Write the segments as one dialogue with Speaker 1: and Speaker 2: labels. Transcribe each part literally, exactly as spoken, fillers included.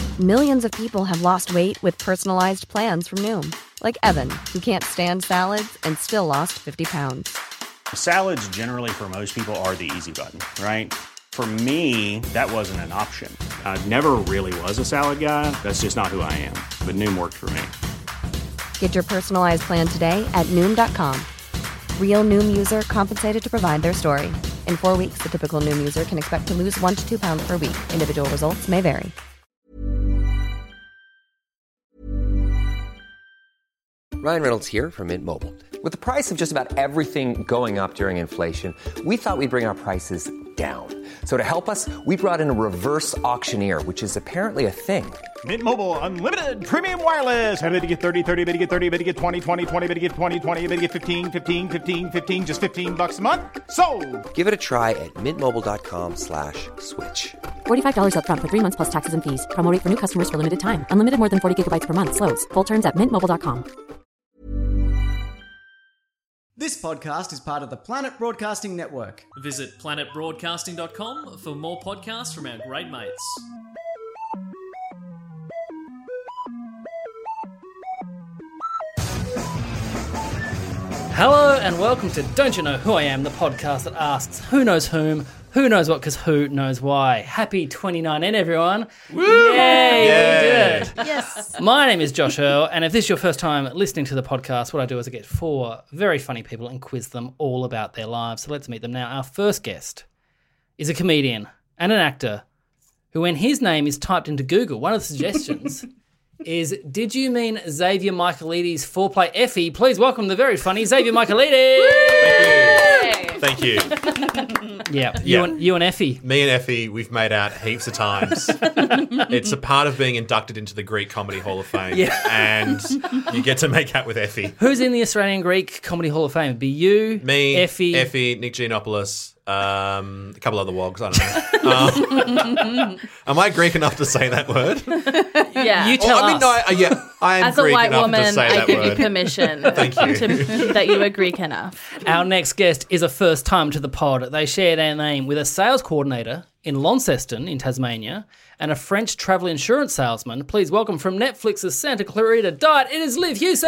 Speaker 1: Millions of people have lost weight with personalized plans from Noom. Like Evan, who can't stand salads and still lost fifty pounds.
Speaker 2: Salads generally for most people are the easy button, right? For me, that wasn't an option. I never really was a salad guy. That's just not who I am. But Noom worked for me.
Speaker 1: Get your personalized plan today at Noom dot com. Real Noom user compensated to provide their story. In four weeks, the typical Noom user can expect to lose one to two pounds per week. Individual results may vary.
Speaker 3: Ryan Reynolds here from Mint Mobile. With the price of just about everything going up during inflation, we thought we'd bring our prices down. So to help us, we brought in a reverse auctioneer, which is apparently a thing.
Speaker 4: Mint Mobile Unlimited Premium Wireless. How to get thirty, thirty, how to get thirty, how to get twenty, twenty, twenty, how to get twenty, twenty, how to get fifteen, fifteen, fifteen, fifteen, just fifteen bucks a month? Sold!
Speaker 3: Give it a try at mintmobile.com slash switch.
Speaker 5: forty-five dollars up front for three months plus taxes and fees. Promo rate for new customers for limited time. Unlimited more than forty gigabytes per month. Slows full terms at mint mobile dot com.
Speaker 6: This podcast is part of the Planet Broadcasting Network.
Speaker 7: Visit planet broadcasting dot com for more podcasts from our great mates. Hello and welcome to Don't You Know Who I Am, the podcast that asks who knows whom, who knows what, because who knows why. Happy twenty nineteen, everyone. Woo! Yay, Yay! We did it.
Speaker 8: Yes.
Speaker 7: My name is Josh Earl, and if this is your first time listening to the podcast, what I do is I get four very funny people and quiz them all about their lives. So let's meet them now. Our first guest is a comedian and an actor who, when his name is typed into Google, one of the suggestions is, did you mean Xavier Michaelides foreplay Effie? Please welcome the very funny Xavier Michaelides.
Speaker 9: Thank you. Thank you.
Speaker 7: Yeah, you, yeah. And, you and Effie.
Speaker 9: Me and Effie, we've made out heaps of times. It's a part of being inducted into the Greek Comedy Hall of Fame. Yeah. And you get to make out with Effie.
Speaker 7: Who's in the Australian Greek Comedy Hall of Fame? It'd be you,
Speaker 9: me,
Speaker 7: Effie,
Speaker 9: Effie, Nick Giannopoulos, um, a couple other wogs, I don't know. Um, am I Greek enough to say that word?
Speaker 8: Yeah.
Speaker 7: You tell
Speaker 9: oh, I mean,
Speaker 7: us.
Speaker 9: No, I, yeah, I am
Speaker 8: As
Speaker 9: Greek
Speaker 8: a white
Speaker 9: enough
Speaker 8: woman,
Speaker 9: to say
Speaker 8: I
Speaker 9: that
Speaker 8: give
Speaker 9: word.
Speaker 8: you permission.
Speaker 9: Thank you.
Speaker 8: To, that you are Greek enough.
Speaker 7: Our next guest is a first time to the pod. They share their name with a sales coordinator in Launceston in Tasmania and a French travel insurance salesman. Please welcome from Netflix's Santa Clarita Diet, it is Liv Hewson!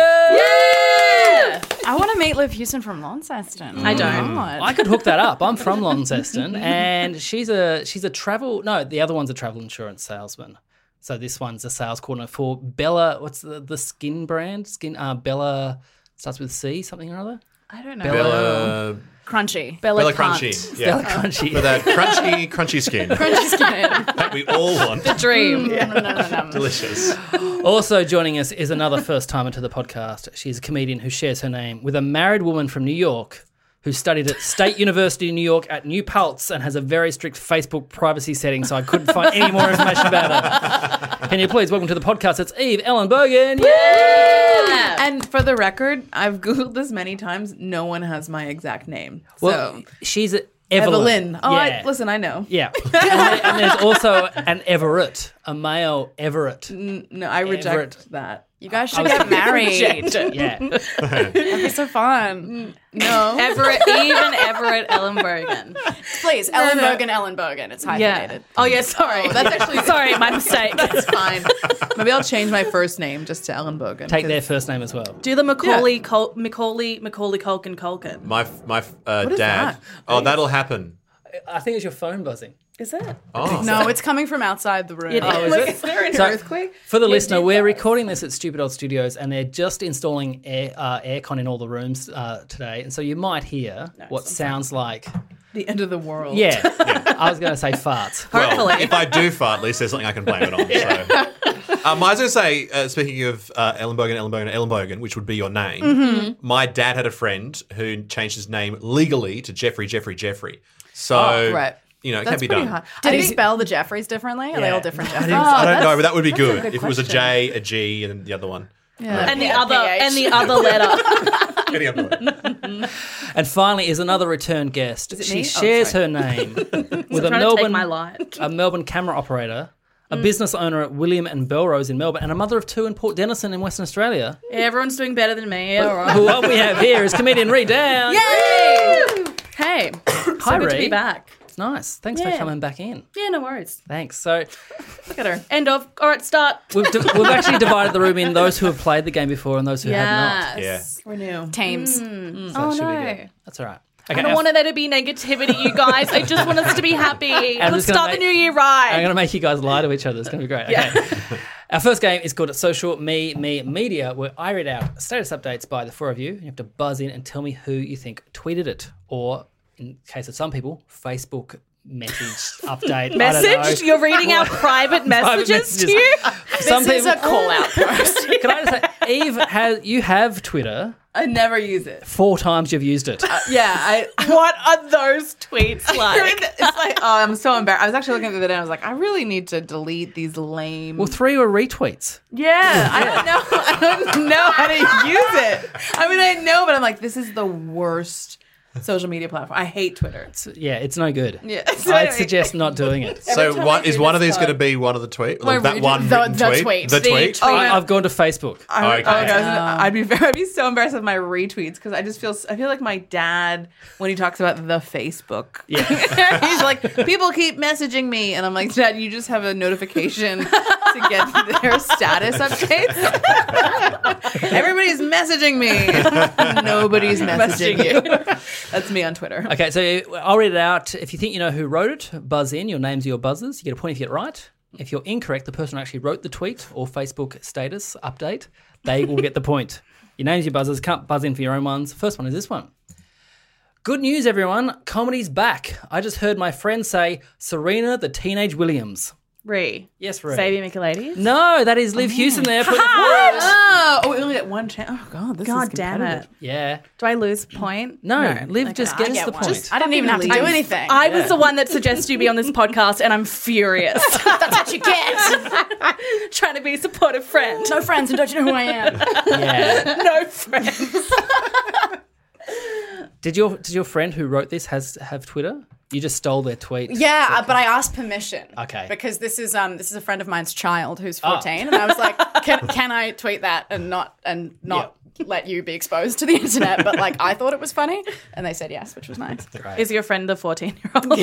Speaker 8: Yeah!
Speaker 10: I want to meet Liv Hewson from Launceston.
Speaker 8: I don't.
Speaker 7: I could hook that up. I'm from Launceston, and she's a she's a travel. No, the other one's a travel insurance salesman. So this one's a sales coordinator for Bella. What's the the skin brand? Skin. Uh, Bella starts with C, something or other.
Speaker 10: I don't know.
Speaker 9: Bella...
Speaker 10: Crunchy.
Speaker 8: Bella,
Speaker 9: Bella
Speaker 8: Cunt.
Speaker 9: Crunchy. Yeah.
Speaker 7: Bella Crunchy.
Speaker 9: For that crunchy, crunchy skin.
Speaker 8: Crunchy skin.
Speaker 9: That we all want.
Speaker 8: The dream.
Speaker 10: Yeah. No, no, no, no.
Speaker 9: Delicious.
Speaker 7: Also joining us is another first-timer to the podcast. She's a comedian who shares her name with a married woman from New York who studied at State University in New York at New Paltz and has a very strict Facebook privacy setting, so I couldn't find any more information about her. Can you please welcome to the podcast, it's Eve Ellenbogen.
Speaker 8: Yeah!
Speaker 11: And for the record, I've Googled this many times. No one has my exact name.
Speaker 7: Well,
Speaker 11: so.
Speaker 7: she's a Evelyn.
Speaker 11: Evelyn. Oh,
Speaker 7: yeah.
Speaker 11: I, listen, I know.
Speaker 7: Yeah. And, there, and there's also an Everett, a male Everett.
Speaker 11: N- no, I reject
Speaker 7: Everett.
Speaker 11: that.
Speaker 10: You guys should get married.
Speaker 7: Yeah.
Speaker 10: That'd be so fun.
Speaker 11: No.
Speaker 8: Everett, even Everett Ellenbogen.
Speaker 10: Please,
Speaker 11: No, no.
Speaker 10: Ellenbogen, Ellenbogen. It's hyphenated.
Speaker 8: Yeah. Oh, yeah, sorry.
Speaker 11: Oh, that's actually
Speaker 8: sorry, my mistake.
Speaker 11: That's fine. Maybe I'll change my first name just to Ellenbogen.
Speaker 7: Take their first name as well.
Speaker 8: Do the Macaulay, yeah. Col- Macaulay, Macaulay Culkin Culkin.
Speaker 9: My my uh,
Speaker 11: What is
Speaker 9: dad.
Speaker 11: that?
Speaker 9: Oh, that'll happen.
Speaker 7: I think it's your phone buzzing.
Speaker 8: Is it?
Speaker 9: Oh.
Speaker 10: No, it's coming from outside the room.
Speaker 8: It
Speaker 7: Oh, is
Speaker 11: Like,
Speaker 7: it?
Speaker 11: is there an
Speaker 7: So,
Speaker 11: earthquake?
Speaker 7: For the
Speaker 11: It
Speaker 7: listener,
Speaker 11: did
Speaker 7: we're
Speaker 11: that.
Speaker 7: recording this at Stupid Old Studios, and they're just installing air uh, aircon in all the rooms uh, today, and so you might hear
Speaker 8: No,
Speaker 7: what sounds like.
Speaker 11: The end of the world.
Speaker 7: Yeah, yeah. I was going to say farts.
Speaker 9: Well, if I do fart, at least there's something I can blame it on. So. Um, I was going to say, uh, speaking of uh, Ellenbogen, Ellenbogen, Ellenbogen, which would be your name,
Speaker 8: Mm-hmm.
Speaker 9: my dad had a friend who changed his name legally to Jeffrey, Jeffrey, Jeffrey. So,
Speaker 11: Oh, right.
Speaker 9: you know, it
Speaker 11: That's
Speaker 9: can be
Speaker 11: pretty
Speaker 9: done.
Speaker 11: hot.
Speaker 10: Did
Speaker 11: I
Speaker 10: he
Speaker 11: think-
Speaker 10: spell the Jeffreys differently? Are they
Speaker 7: Yeah.
Speaker 10: all different
Speaker 9: I,
Speaker 10: Jeffreys?
Speaker 9: didn't- I don't know, but that would be
Speaker 11: that's a
Speaker 9: good,
Speaker 11: good
Speaker 9: if it was a
Speaker 11: question.
Speaker 9: J, a G, and then the other one.
Speaker 11: Yeah.
Speaker 8: And the
Speaker 10: Yeah,
Speaker 8: other,
Speaker 10: P H.
Speaker 8: and the other letter.
Speaker 9: Any other one.
Speaker 7: And finally is another return guest.
Speaker 11: it
Speaker 7: She
Speaker 11: me? Oh,
Speaker 7: shares
Speaker 11: sorry.
Speaker 7: her name with a
Speaker 8: trying to take
Speaker 7: Melbourne,
Speaker 8: my light.
Speaker 7: a Melbourne camera operator, a business owner at William and Belrose in Melbourne, and a mother of two in Port Denison in Western Australia.
Speaker 8: Yeah, everyone's doing better than me. Yeah, all right.
Speaker 7: Who what we have here is comedian Ree Down.
Speaker 8: Yay! Hey,
Speaker 7: Hi,
Speaker 8: good to
Speaker 7: Ree.
Speaker 8: be back.
Speaker 7: It's nice. Thanks for
Speaker 8: Yeah.
Speaker 7: coming back in.
Speaker 8: Yeah, no worries.
Speaker 7: Thanks. So
Speaker 8: Look at her. End of. All right, start.
Speaker 7: we've di- we've actually divided the room in those who have played the game before and those who have not.
Speaker 11: Yes. We're new.
Speaker 10: Tames.
Speaker 7: So
Speaker 8: Oh,
Speaker 7: it should
Speaker 8: no.
Speaker 7: be good. That's all right.
Speaker 8: I
Speaker 7: Okay,
Speaker 8: don't
Speaker 7: our-
Speaker 8: want there to be negativity, you guys. I just want us to be happy.
Speaker 7: I'm
Speaker 8: Let's
Speaker 7: just gonna
Speaker 8: start
Speaker 7: make-
Speaker 8: the new year right.
Speaker 7: I'm going to make you guys lie to each other. It's going to be great. Okay. Our first game is called Social Me Me Media, where I read out status updates by the four of you. You have to buzz in and tell me who you think tweeted it, or in case of some people, Facebook message update.
Speaker 8: Message?
Speaker 7: I don't know.
Speaker 8: You're reading out private messages,
Speaker 7: messages.
Speaker 8: to you?
Speaker 7: Some
Speaker 10: This is
Speaker 7: people
Speaker 10: a call-out post.
Speaker 7: Can I just say, Eve, has, you have Twitter.
Speaker 11: I never use it.
Speaker 7: Four times you've used it.
Speaker 11: Yeah, I.
Speaker 8: What are those tweets like?
Speaker 11: It's like, oh, I'm so embarrassed. I was actually looking at the other day and I was like, I really need to delete these lame.
Speaker 7: Well, three were retweets.
Speaker 11: Yeah, I don't know. I don't know how to use it. I mean, I know, but I'm like, this is the worst social media platform. I hate Twitter.
Speaker 7: So, yeah, it's no good.
Speaker 11: Yeah, so
Speaker 7: I'd
Speaker 11: anyway.
Speaker 7: suggest not doing it.
Speaker 9: So
Speaker 11: time
Speaker 9: what
Speaker 11: I
Speaker 9: is
Speaker 11: do
Speaker 9: one of
Speaker 11: this
Speaker 9: these going to
Speaker 11: pod-
Speaker 9: be one of the tweet?
Speaker 11: My
Speaker 9: that
Speaker 11: region-
Speaker 9: one
Speaker 10: the-
Speaker 9: written
Speaker 10: the
Speaker 9: tweet?
Speaker 10: tweet.
Speaker 9: The
Speaker 11: The
Speaker 9: tweet?
Speaker 11: tweet.
Speaker 7: I, I've gone to Facebook.
Speaker 11: I,
Speaker 9: Okay.
Speaker 11: oh, guys, I'd be very, I'd be so embarrassed with my retweets because I just feel I feel like my dad when he talks about the Facebook.
Speaker 7: Yeah.
Speaker 11: He's like, people keep messaging me, and I'm like, Dad, you just have a notification to get their status updates. Everybody's messaging me. Nobody's messaging you. That's me on Twitter.
Speaker 7: Okay, so I'll read it out. If you think you know who wrote it, buzz in. Your names are your buzzers. You get a point if you get it right. If you're incorrect, the person who actually wrote the tweet or Facebook status update, they will get the point. Your names, your buzzers. Can't buzz in for your own ones. First one is this one. Good news, everyone. Comedy's back. I just heard my friend say Serena the Teenage Williams.
Speaker 8: Ree.
Speaker 7: Yes, Ree.
Speaker 8: Sadie Michaelides.
Speaker 7: No, that is Liv Houston there. Put the point.
Speaker 11: Oh, oh, we only get one chance. Oh God, this is
Speaker 8: God damn
Speaker 11: competitive.
Speaker 8: it.
Speaker 7: Yeah.
Speaker 8: Do I lose a point?
Speaker 7: No,
Speaker 11: No,
Speaker 7: Liv
Speaker 11: okay,
Speaker 7: just
Speaker 11: I
Speaker 7: gets
Speaker 10: get
Speaker 7: the
Speaker 10: one.
Speaker 7: point.
Speaker 10: I didn't even have to do
Speaker 11: I'm-
Speaker 10: anything.
Speaker 8: I was the one that suggested you be on this podcast, and I'm furious.
Speaker 10: That's what you get.
Speaker 8: Trying to be a supportive friend.
Speaker 10: No friends, and don't you know who I am?
Speaker 7: Yeah.
Speaker 8: No friends.
Speaker 7: Did your did your friend who wrote this has have Twitter? You just stole their tweet.
Speaker 10: Yeah, uh, but I asked permission.
Speaker 7: Okay.
Speaker 10: Because this is um this is a friend of mine's child who's
Speaker 7: Oh.
Speaker 10: fourteen, and I was like, can can I tweet that and not and not let you be exposed to the internet? But like, I thought it was funny, and they said yes, which was nice.
Speaker 7: Great.
Speaker 8: Is your friend the fourteen-year-old?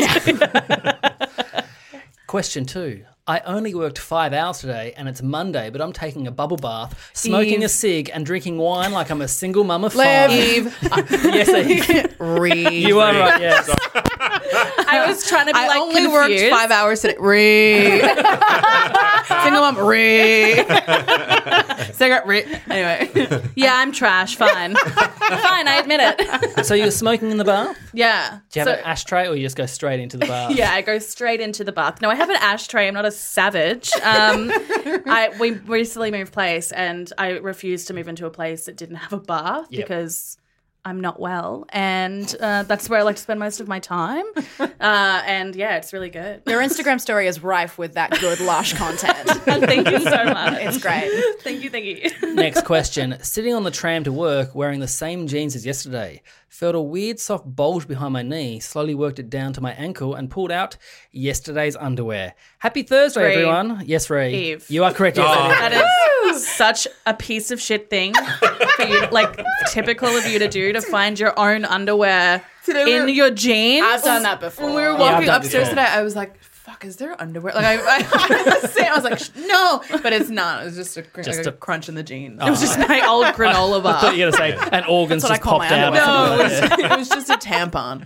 Speaker 7: Question two. I only worked five hours today and it's Monday, but I'm taking a bubble bath, smoking
Speaker 11: Eve.
Speaker 7: a cig and drinking wine like I'm a single mum of five.
Speaker 11: Eve.
Speaker 7: Yes, Eve.
Speaker 11: Reed.
Speaker 7: You are right, yes.
Speaker 8: I was trying to be
Speaker 11: I
Speaker 8: like
Speaker 11: only
Speaker 8: confused.
Speaker 11: worked five hours today. Reed. Single mom. Reed. Cigarette. Reed. Anyway.
Speaker 8: Yeah, I'm trash. Fine. Fine, I admit it.
Speaker 7: So you're smoking in the bath?
Speaker 8: Yeah.
Speaker 7: Do you have
Speaker 8: So-
Speaker 7: an ashtray or you just go straight into the bath?
Speaker 8: Yeah, I go straight into the bath. No, I have an ashtray. I'm not a savage. Um, I we recently moved place, and I refused to move into a place that didn't have a bath
Speaker 7: Yep.
Speaker 8: because I'm not well, and uh, that's where I like to spend most of my time. Uh, and yeah, it's really good.
Speaker 10: Your Instagram story is rife with that good lush content.
Speaker 8: Thank you so much.
Speaker 10: It's great.
Speaker 8: Thank you, thank you.
Speaker 7: Next question. Sitting on the tram to work wearing the same jeans as yesterday. Felt a weird soft bulge behind my knee, slowly worked it down to my ankle and pulled out yesterday's underwear. Happy Thursday,
Speaker 8: Ree.
Speaker 7: everyone. Yes, Ray.
Speaker 8: Eve.
Speaker 7: You are correct. Yes,
Speaker 9: Oh.
Speaker 7: that is.
Speaker 8: That is such a piece of shit thing for you, like typical of you to do, to find your own underwear
Speaker 11: Today we
Speaker 8: in
Speaker 11: were-
Speaker 8: your jeans.
Speaker 10: I've done that before.
Speaker 11: When we were
Speaker 7: I've
Speaker 11: walking
Speaker 7: done it
Speaker 11: upstairs
Speaker 7: before.
Speaker 11: today, I was like, fuck, is there underwear? Like, I, I, I was saying, I was like, "Sh- no, but it's not. It was just a, cr-
Speaker 7: Just
Speaker 11: like a
Speaker 7: a-
Speaker 11: crunch in the jeans.
Speaker 8: It was just my old granola bar.
Speaker 7: I thought you were going to say an organ's
Speaker 10: That's what
Speaker 7: just
Speaker 10: I call
Speaker 7: popped
Speaker 10: my
Speaker 7: out. or
Speaker 10: underwear.
Speaker 7: something
Speaker 11: No, it
Speaker 7: like
Speaker 11: was,
Speaker 7: that.
Speaker 11: it was just a tampon.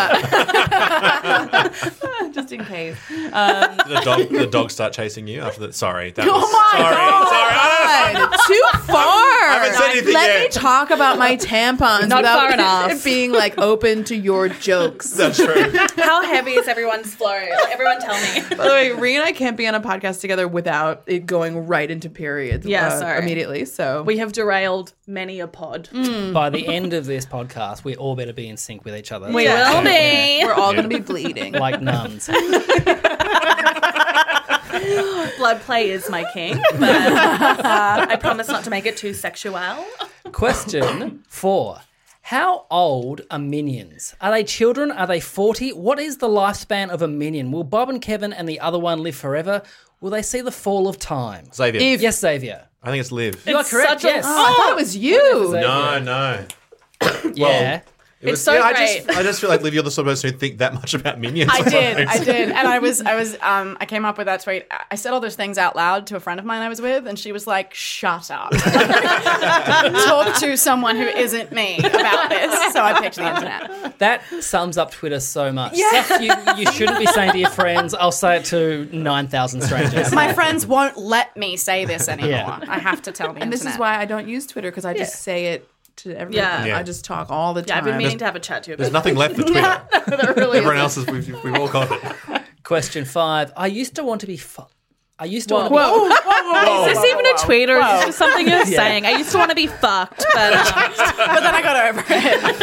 Speaker 11: Uh, just in case. Um,
Speaker 9: the dog, the dog start chasing you after that. Sorry, that
Speaker 11: oh
Speaker 9: was,
Speaker 11: my
Speaker 9: sorry,
Speaker 11: God.
Speaker 9: sorry. Ah!
Speaker 11: Too far.
Speaker 9: I haven't said anything
Speaker 11: Let
Speaker 9: yet.
Speaker 11: me talk about my tampons
Speaker 8: Not
Speaker 11: without
Speaker 8: far enough.
Speaker 11: it being like open to your jokes.
Speaker 9: That's true.
Speaker 8: How heavy is everyone's flow? Like, everyone tell me.
Speaker 11: By the way, Ree and I can't be on a podcast together without it going right into periods.
Speaker 8: Yeah,
Speaker 11: uh,
Speaker 8: sorry.
Speaker 11: immediately. So
Speaker 8: We have derailed many a pod.
Speaker 7: By the end of this podcast, we all better be in sync with each other.
Speaker 8: We
Speaker 11: Yeah.
Speaker 8: will be.
Speaker 11: we're all going to be bleeding.
Speaker 7: Like nuns.
Speaker 8: Blood play is my king, but I promise not to make it too sexual.
Speaker 7: Question four. How old are minions? Are they children? Are they forty? What is the lifespan of a minion? Will Bob and Kevin and the other one live forever? Will they see the fall of time?
Speaker 9: Xavier.
Speaker 7: Yes, Xavier.
Speaker 9: I think it's Liv.
Speaker 7: You are
Speaker 8: It's
Speaker 7: correct,
Speaker 8: such a-
Speaker 7: yes.
Speaker 11: Oh, I thought it was you.
Speaker 9: No, no.
Speaker 7: Yeah.
Speaker 9: It was,
Speaker 8: It's so
Speaker 9: yeah, I
Speaker 8: great.
Speaker 9: just, I just feel like Liv, you're the sort of person who think that much about Minions.
Speaker 10: I did,
Speaker 9: almost.
Speaker 10: I did, and I was, I was, um, I came up with that tweet. I said all those things out loud to a friend of mine I was with, and she was like, "Shut up, talk to someone who isn't me about this." So I picked the internet.
Speaker 7: That sums up Twitter so much. Stuff you, you shouldn't be saying to your friends. I'll say it to nine thousand strangers.
Speaker 10: My friends won't let me say this anymore.
Speaker 7: Yeah.
Speaker 10: I have to tell the
Speaker 11: And
Speaker 10: internet.
Speaker 11: this is why I don't use Twitter because I just say it to everyone.
Speaker 8: Yeah.
Speaker 9: Yeah.
Speaker 11: I just talk all the time.
Speaker 8: Yeah, I've been meaning to have a chat to you about
Speaker 9: There's nothing left for Twitter.
Speaker 11: There really
Speaker 9: Everyone
Speaker 11: isn't.
Speaker 9: else is, we've, we've all got it.
Speaker 7: Question five. I used to want to be. Fu- I used to
Speaker 8: Whoa.
Speaker 7: want to be.
Speaker 8: Whoa, is this even a tweet or is this just something you're saying? I used to want to be fucked, but um,
Speaker 10: but then I got over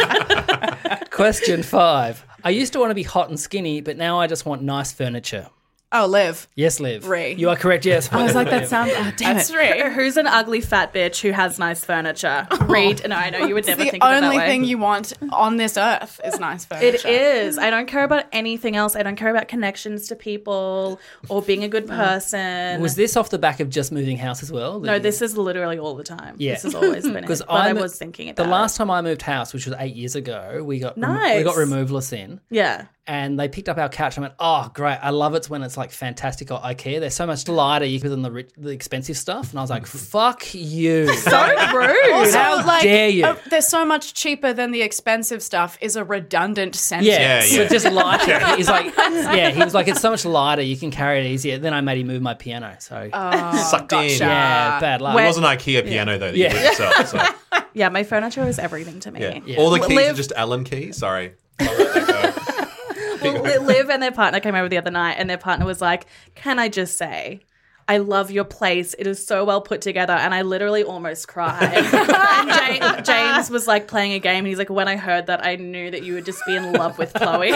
Speaker 10: it.
Speaker 7: Question five. I used to want to be hot and skinny, but now I just want nice furniture.
Speaker 10: Oh, Liv.
Speaker 7: Yes, Liv.
Speaker 10: Ree.
Speaker 7: You are correct. Yes.
Speaker 11: I was like, that
Speaker 7: Liv.
Speaker 11: sounds. Oh, damn
Speaker 10: That's
Speaker 11: it.
Speaker 10: right.
Speaker 8: who's an ugly fat bitch who has nice furniture? Read. No, I know you would never
Speaker 10: The
Speaker 8: think of it that
Speaker 10: only
Speaker 8: way.
Speaker 10: thing you want on this earth is nice furniture.
Speaker 8: It is. I don't care about anything else. I don't care about connections to people or being a good person.
Speaker 7: Was this off the back of just moving house as well?
Speaker 8: No, this is literally all the time.
Speaker 7: Yeah.
Speaker 8: This has always been it.
Speaker 7: Because
Speaker 8: But I
Speaker 7: mo-
Speaker 8: was thinking about
Speaker 7: the
Speaker 8: it.
Speaker 7: last time I moved house, which was eight years ago, we got remo-
Speaker 8: Nice.
Speaker 7: we got Removalist in,
Speaker 8: Yeah.
Speaker 7: and they picked up our couch. I went, oh great! I love it when it's like fantastic or IKEA. They're so much lighter than the rich, the expensive stuff. And I was like, fuck you!
Speaker 8: So rude.
Speaker 10: Also,
Speaker 7: How
Speaker 10: like,
Speaker 7: dare you?
Speaker 10: uh, they're so much cheaper than the expensive stuff is a redundant sentence.
Speaker 7: Yeah,
Speaker 9: Yeah, yeah.
Speaker 7: so just lighter. He's like, yeah, he was like, it's so much lighter. You can carry it easier. Then I made him move my piano. So
Speaker 9: Sucked in.
Speaker 10: gotcha.
Speaker 7: yeah, bad luck.
Speaker 9: It wasn't an IKEA piano, though, that
Speaker 7: Yeah.
Speaker 9: you did yourself. So,
Speaker 8: Yeah, my furniture is everything to me.
Speaker 9: yeah.
Speaker 7: Yeah.
Speaker 9: All the keys
Speaker 8: Liv-
Speaker 9: are just Allen keys. Sorry. I'll let that go.
Speaker 8: Well, Li- Liv and their partner came over the other night, and their partner was like, "Can I just say, I love your place. It is so well put together." And I literally almost cried. and James, James was like playing a game, and he's like, "When I heard that, I knew that you would just be in love with Chloe."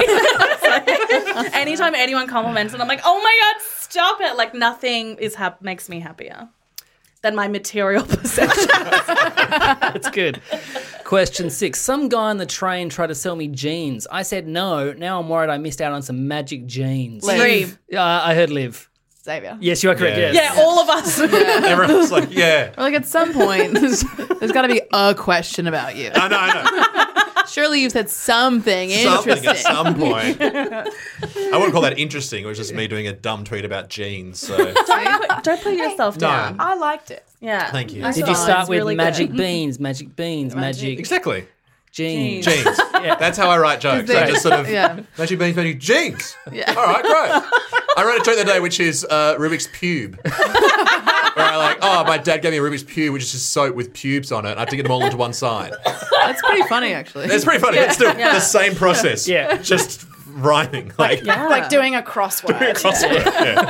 Speaker 8: It's like, anytime anyone compliments, and I'm like, "Oh my god, stop it!" Like nothing is hap- makes me happier than my material possessions.
Speaker 7: That's good. Question six. Some guy on the train tried to sell me jeans. I said no. Now I'm worried I missed out on some magic jeans.
Speaker 8: Three.
Speaker 7: Uh, I heard Liv.
Speaker 10: Xavier.
Speaker 7: Yes, you are correct.
Speaker 9: Yeah.
Speaker 7: Yes.
Speaker 8: Yeah, all of us.
Speaker 9: Everyone's like, yeah.
Speaker 11: Or like at some point, there's, there's got to be a question about you.
Speaker 9: I know, I know.
Speaker 11: Surely you've said something
Speaker 9: Something
Speaker 11: interesting.
Speaker 9: at some point. I wouldn't call that interesting. It was just me doing a dumb tweet about jeans. So
Speaker 8: don't, put, don't put yourself down.
Speaker 10: I liked it.
Speaker 8: Yeah.
Speaker 9: thank you.
Speaker 7: Did you
Speaker 8: Oh,
Speaker 7: start
Speaker 8: it's
Speaker 7: with
Speaker 8: really
Speaker 7: magic
Speaker 8: good.
Speaker 7: beans, magic beans, magic
Speaker 9: Exactly.
Speaker 7: jeans?
Speaker 9: Jeans. That's how I write jokes. I
Speaker 11: they-
Speaker 9: just sort of
Speaker 11: yeah.
Speaker 9: magic beans, magic jeans. All right, great. I wrote a joke the other day, which is uh, Rubik's pube. Where I like, oh, my dad gave me a Rubik's pube, which is just soap with pubes on it. I have to get them all into one side.
Speaker 11: That's pretty funny, actually.
Speaker 9: It's pretty funny. It's still the same process.
Speaker 7: Yeah.
Speaker 9: Just rhyming. Like,
Speaker 10: Like doing a crossword.
Speaker 9: crossword.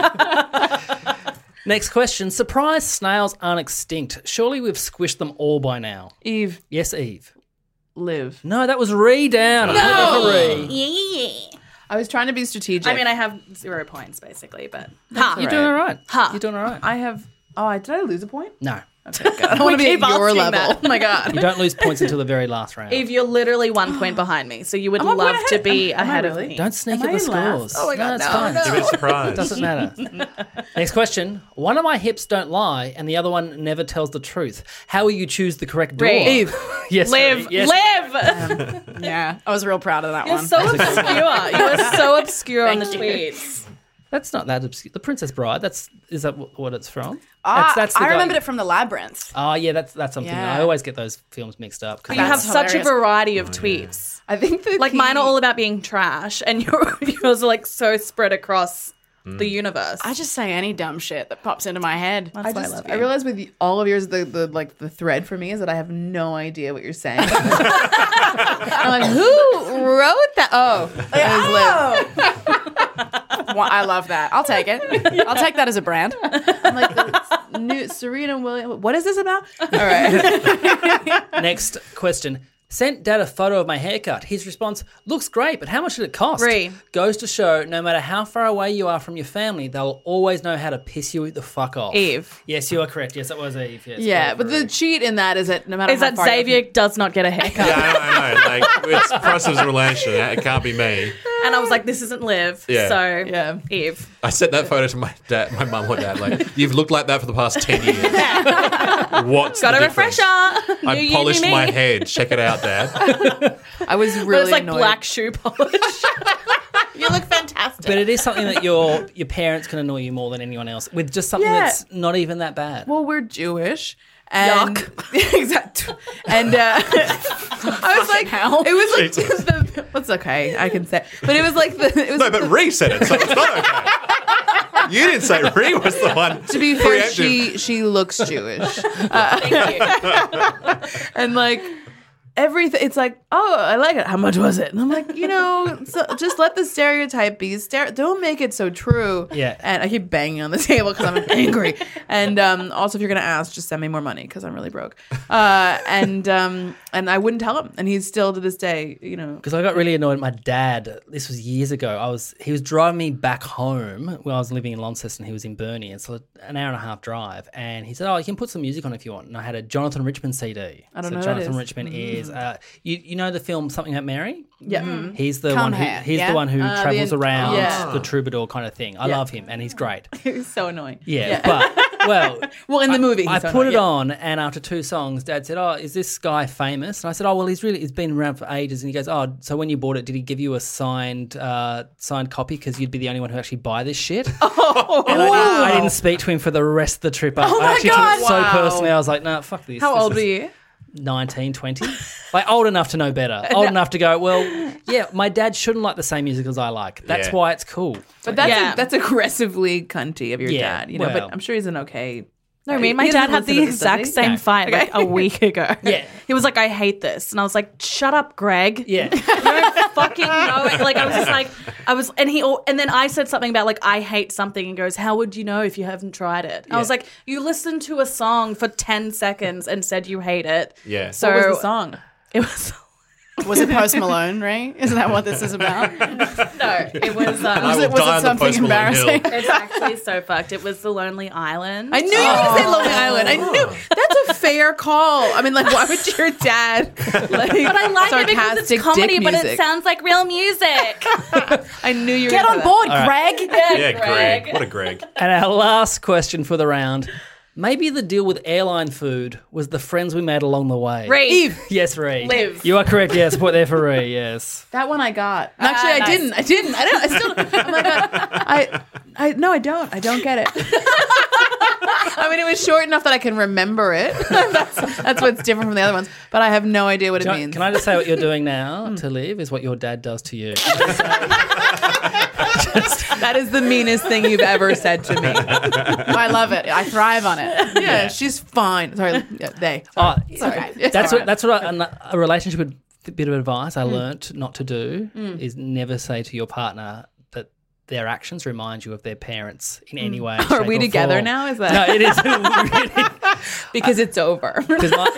Speaker 9: Yeah.
Speaker 7: Next question. Surprise snails aren't extinct. Surely we've squished them all by now.
Speaker 11: Eve,
Speaker 7: Yes, Eve.
Speaker 11: live.
Speaker 7: No, that was Ree down. No. Ree.
Speaker 8: Yeah.
Speaker 11: I was trying to be strategic.
Speaker 8: I mean, I have zero points basically, but
Speaker 11: Ha.
Speaker 7: You're doing all right.
Speaker 8: Ha.
Speaker 7: You're doing all right.
Speaker 11: I have. Oh, I, did I lose a point?
Speaker 7: No.
Speaker 11: Okay, good. I don't want to be at
Speaker 8: keep
Speaker 11: your
Speaker 8: asking
Speaker 11: level.
Speaker 8: that.
Speaker 11: Oh my god.
Speaker 7: You don't lose points until the very last round.
Speaker 8: Eve, you're literally one point behind me, so you would
Speaker 11: I'm one
Speaker 8: love
Speaker 11: point
Speaker 8: to
Speaker 11: ahead.
Speaker 8: be
Speaker 11: Am- am I
Speaker 8: ahead
Speaker 11: really?
Speaker 8: of me.
Speaker 7: Don't sneak
Speaker 11: Am
Speaker 7: at
Speaker 11: I
Speaker 7: the
Speaker 11: in last?
Speaker 7: scores.
Speaker 11: Oh my God,
Speaker 7: it's
Speaker 11: no,
Speaker 7: fine.
Speaker 11: no.
Speaker 9: Give it a surprise.
Speaker 7: Doesn't matter. Next question. One of my hips don't lie, and the other one never tells the truth. How will you choose the correct door?
Speaker 8: Ree.
Speaker 11: Eve.
Speaker 7: Yes,
Speaker 8: Live,
Speaker 7: Ree. Yes.
Speaker 8: live.
Speaker 10: Yeah, I was real proud of that
Speaker 8: You're
Speaker 10: one.
Speaker 8: so obscure. You are so obscure on the tweets.
Speaker 7: That's not that obscure. The Princess Bride. That's is that wh- what it's from?
Speaker 10: Ah,
Speaker 7: that's, that's the
Speaker 10: I
Speaker 7: guy-
Speaker 10: remembered it from The Labyrinth.
Speaker 7: Oh yeah, that's that's something.
Speaker 10: Yeah.
Speaker 7: I always get those films mixed up. 'cause
Speaker 8: You have
Speaker 10: That's
Speaker 8: such a
Speaker 10: hilarious.
Speaker 8: variety of tweets.
Speaker 11: I think the
Speaker 8: Like
Speaker 11: key-
Speaker 8: mine are all about being trash, and your, yours are like so spread across the universe.
Speaker 10: I just say any dumb shit that pops into my head.
Speaker 8: That's
Speaker 11: I
Speaker 8: why
Speaker 11: just
Speaker 8: I love
Speaker 11: I
Speaker 8: you.
Speaker 11: realize with all of yours, the, the like the thread for me is that I have no idea what you're saying. I'm like, who wrote that? Oh, it was Liv.
Speaker 10: Well, I love that. I'll take it. I'll take that as a brand.
Speaker 11: I'm like, the new Serena Williams. What is this about? All right.
Speaker 7: Next question. Sent Dad a photo of my haircut. His response, looks great, but how much did it cost?
Speaker 8: Ree.
Speaker 7: Goes to show, no matter how far away you are from your family, they'll always know how to piss you the fuck off.
Speaker 8: Eve.
Speaker 7: Yes, you are correct. Yes, that was Eve. Yes,
Speaker 11: Yeah,
Speaker 7: correct,
Speaker 11: but the
Speaker 7: Ree.
Speaker 11: cheat in that is that no matter
Speaker 8: Is
Speaker 11: how
Speaker 8: that
Speaker 11: far you're
Speaker 8: Xavier does not get a haircut?
Speaker 9: Yeah, I know, I know. Like, it's process of relation. It can't be me.
Speaker 8: And I was like, this isn't Liv.
Speaker 9: Yeah.
Speaker 8: So,
Speaker 11: Yeah.
Speaker 8: Eve.
Speaker 9: I sent that photo to my dad, my mum or dad. Like, you've looked like that for the past ten years. What's
Speaker 8: Got
Speaker 9: the
Speaker 8: a
Speaker 9: difference?
Speaker 8: refresher. New
Speaker 9: I
Speaker 8: year,
Speaker 9: polished
Speaker 8: new
Speaker 9: my
Speaker 8: me.
Speaker 9: head. Check it out, Dad.
Speaker 11: I I was
Speaker 8: But
Speaker 11: really
Speaker 8: it's like
Speaker 11: annoyed.
Speaker 8: black shoe polish.
Speaker 11: You look fantastic.
Speaker 7: But it is something that your your parents can annoy you more than anyone else with just something
Speaker 11: Yeah.
Speaker 7: that's not even that bad.
Speaker 11: Well, we're Jewish. And exactly. And uh, I was like,
Speaker 10: hell.
Speaker 11: it was like the, what's okay, I can say, but it was like the. It was
Speaker 9: No, but Ree said it, so it's not okay. You didn't say Ree was the one.
Speaker 11: to be fair,
Speaker 9: preemptive.
Speaker 11: she she looks Jewish. Uh, and like everything, it's like, oh, I like it. How much was it? And I'm like, you know, so just let the stereotype be. Stere- don't make it so true.
Speaker 7: Yeah.
Speaker 11: And I keep banging on the table because I'm angry. And um, also, if you're gonna ask, just send me more money because I'm really broke. Uh, and um, and I wouldn't tell him, and he's still to this day, you know.
Speaker 7: Because I got really annoyed at my dad. This was years ago. I was he was driving me back home when I was living in Launceston. And he was in Burnie, and so an hour and a half drive. And he said, "Oh, you can put some music on if you want." And I had a Jonathan Richman C D.
Speaker 11: I don't
Speaker 7: so
Speaker 11: know who that
Speaker 7: Jonathan
Speaker 11: is.
Speaker 7: Richman is uh, you you know the film Something About Mary?
Speaker 11: Yeah.
Speaker 7: He's the
Speaker 10: Come
Speaker 7: one who
Speaker 10: here,
Speaker 7: he's
Speaker 10: yeah?
Speaker 7: the one who
Speaker 11: Uh, the
Speaker 7: travels
Speaker 11: in-
Speaker 7: around
Speaker 11: yeah.
Speaker 7: the troubadour kind of thing. I
Speaker 11: Yeah.
Speaker 7: love him, and he's great.
Speaker 11: It was so annoying.
Speaker 7: Yeah, but well,
Speaker 11: Well, in the movie,
Speaker 7: I
Speaker 11: he's so
Speaker 7: put it
Speaker 11: annoying, yeah.
Speaker 7: on, and after two songs, Dad said, "Oh, is this guy famous?" And I said, "Oh, well, he's really he's been around for ages." And he goes, "Oh, so when you bought it, did he give you a signed uh, signed copy because you'd be the only one who actually buy this shit?"
Speaker 11: Oh,
Speaker 7: and I, didn't, I didn't speak to him for the rest of the trip. I,
Speaker 11: Oh
Speaker 7: I
Speaker 11: my
Speaker 7: actually
Speaker 11: God.
Speaker 7: took it so
Speaker 11: Wow.
Speaker 7: personally. I was like, "No, nah, fuck this."
Speaker 11: How
Speaker 7: This
Speaker 11: old
Speaker 7: is
Speaker 11: were you?
Speaker 7: nineteen, twenty Like old enough to know better. Old enough to go, well, yeah, my dad shouldn't like the same music as I like. That's
Speaker 9: Yeah.
Speaker 7: why it's cool.
Speaker 11: But that's
Speaker 8: Yeah.
Speaker 11: that's aggressively cunty of your
Speaker 7: Yeah,
Speaker 11: dad, you know.
Speaker 7: well.
Speaker 11: but I'm sure he's an okay.
Speaker 8: No, me and my
Speaker 11: He
Speaker 8: dad
Speaker 11: doesn't
Speaker 8: had the
Speaker 11: listen to this, does
Speaker 8: exact
Speaker 11: he?
Speaker 8: same
Speaker 7: No.
Speaker 8: fight like a week ago.
Speaker 7: Yeah.
Speaker 8: He was like, I hate this. And I was like, shut up, Greg.
Speaker 7: Yeah.
Speaker 8: You don't fucking know it. Like, I was just like, I was, and he, and then I said something about like, I hate something, and goes, how would you know if you haven't tried it? I was like, you listened to a song for ten seconds and said you hate it.
Speaker 9: Yeah.
Speaker 8: So
Speaker 11: What was the song?
Speaker 8: It was,
Speaker 10: Was it Post Malone, Ray? Isn't that what this is about?
Speaker 8: no, it was,
Speaker 9: I
Speaker 8: um,
Speaker 10: Was
Speaker 9: will
Speaker 10: it, was
Speaker 9: die
Speaker 10: it
Speaker 9: on the
Speaker 10: something
Speaker 9: Post Malone hill.
Speaker 10: embarrassing?
Speaker 8: it's actually so fucked. It was The Lonely Island.
Speaker 11: I knew you were going to say Lonely Island. I knew that's a fair call. I mean, like, why would your dad like?
Speaker 8: But I like it because
Speaker 11: sarcastic
Speaker 8: it's comedy,
Speaker 11: dick
Speaker 8: but it
Speaker 11: music?
Speaker 8: sounds like real music.
Speaker 11: I knew you were
Speaker 10: Get
Speaker 11: gonna
Speaker 10: on
Speaker 11: say
Speaker 10: board,
Speaker 11: that.
Speaker 10: Greg.
Speaker 9: Yeah, Greg. What a Greg.
Speaker 7: And our last question for the round. Maybe the deal with airline food was the friends we made along the way.
Speaker 8: Ray.
Speaker 11: Eve.
Speaker 7: Yes, Ree.
Speaker 8: Liv.
Speaker 7: You are correct. Yes, point there for Ree. Yes.
Speaker 11: That one I got. Actually, I
Speaker 8: nice.
Speaker 11: didn't. I didn't. I don't. I still. Oh my god. I. I no. I don't. I don't get it. I mean, it was short enough that I can remember it. that's, that's what's different from the other ones. But I have no idea what it
Speaker 7: Can I,
Speaker 11: means.
Speaker 7: can I just say what you're doing now to live is what your dad does to you.
Speaker 11: That is the meanest thing you've ever said to me.
Speaker 10: I love it. I thrive on it.
Speaker 11: Yeah, she's fine. Sorry, yeah, they.
Speaker 7: Oh,
Speaker 10: Okay.
Speaker 7: that's
Speaker 10: All
Speaker 7: what that's what I, a, a relationship with a bit of advice I learnt not to do is never say to your partner that their actions remind you of their parents in any way.
Speaker 11: Are
Speaker 7: shape,
Speaker 11: we
Speaker 7: or
Speaker 11: together
Speaker 7: form.
Speaker 11: now? Is that
Speaker 7: No, it is really
Speaker 11: because it's over?
Speaker 7: because my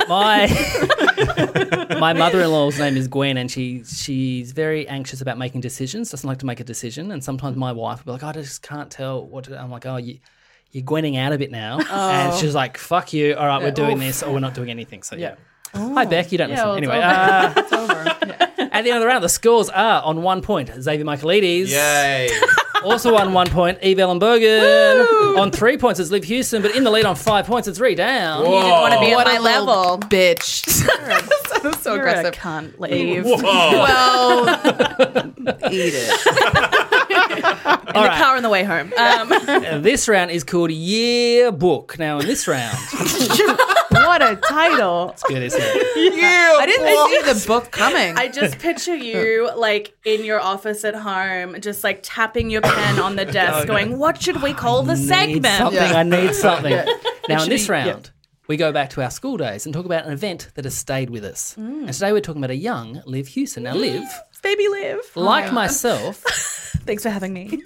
Speaker 7: my, my mother-in-law's name is Gwen, and she she's very anxious about making decisions. Doesn't like to make a decision, and sometimes my wife will be like, "I just can't tell what." To, I'm like, "Oh, you." You're gwenning out a bit now. And she's like, fuck you. All right, we're doing this or we're not doing anything. So, yeah. Hi, Beck. You don't
Speaker 11: Yeah,
Speaker 7: listen.
Speaker 11: well, it's
Speaker 7: anyway,
Speaker 11: over.
Speaker 7: uh, at the end of the round, the scores are on one point, Xavier Michaelides.
Speaker 9: Yay.
Speaker 7: Also on one point, Eve Ellenbergen. On three points, it's Liv Houston. But in the lead on five points, it's Ree Down.
Speaker 8: You didn't want to be at
Speaker 11: What
Speaker 8: my
Speaker 11: a little
Speaker 8: level.
Speaker 11: bitch. so, so
Speaker 8: You're
Speaker 11: aggressive.
Speaker 8: a cunt, leave.
Speaker 9: Whoa.
Speaker 11: Well, eat it.
Speaker 8: In the car on the way home. Um,
Speaker 7: Uh, this round is called Yearbook. Now, in this round,
Speaker 11: What a title.
Speaker 7: it's good, isn't it?
Speaker 11: I didn't see the book coming.
Speaker 8: I just picture you like in your office at home, just like tapping your pen on the desk, going, "What should we call the
Speaker 7: Need
Speaker 8: segment?"
Speaker 7: something. I need something. Now, in this
Speaker 11: should be-
Speaker 7: round, we go back to our school days and talk about an event that has stayed with us. And today we're talking about a young Liv Houston. Now, Liv,
Speaker 8: Baby Liv.
Speaker 7: like myself,
Speaker 8: Thanks for having me.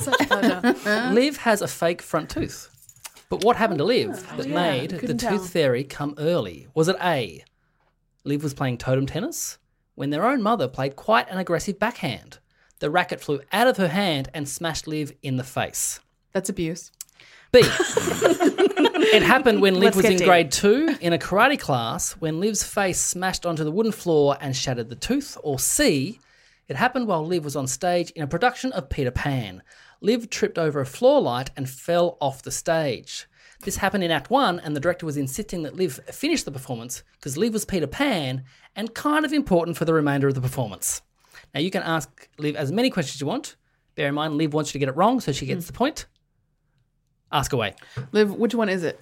Speaker 7: Liv has a fake front tooth. But what happened to Liv that made the tooth fairy come early? Was it A, Liv was playing totem tennis when their own mother played quite an aggressive backhand? The racket flew out of her hand and smashed Liv in the face.
Speaker 11: That's abuse.
Speaker 7: B, it happened when Liv
Speaker 8: Let's
Speaker 7: was
Speaker 8: get
Speaker 7: in
Speaker 8: deep.
Speaker 7: grade two in a karate class when Liv's face smashed onto the wooden floor and shattered the tooth. Or C, it happened while Liv was on stage in a production of Peter Pan. Liv tripped over a floor light and fell off the stage. This happened in Act One, and the director was insisting that Liv finish the performance because Liv was Peter Pan and kind of important for the remainder of the performance. Now, you can ask Liv as many questions as you want. Bear in mind, Liv wants you to get it wrong, so she gets mm. the point. Ask away.
Speaker 11: Liv, which one is it?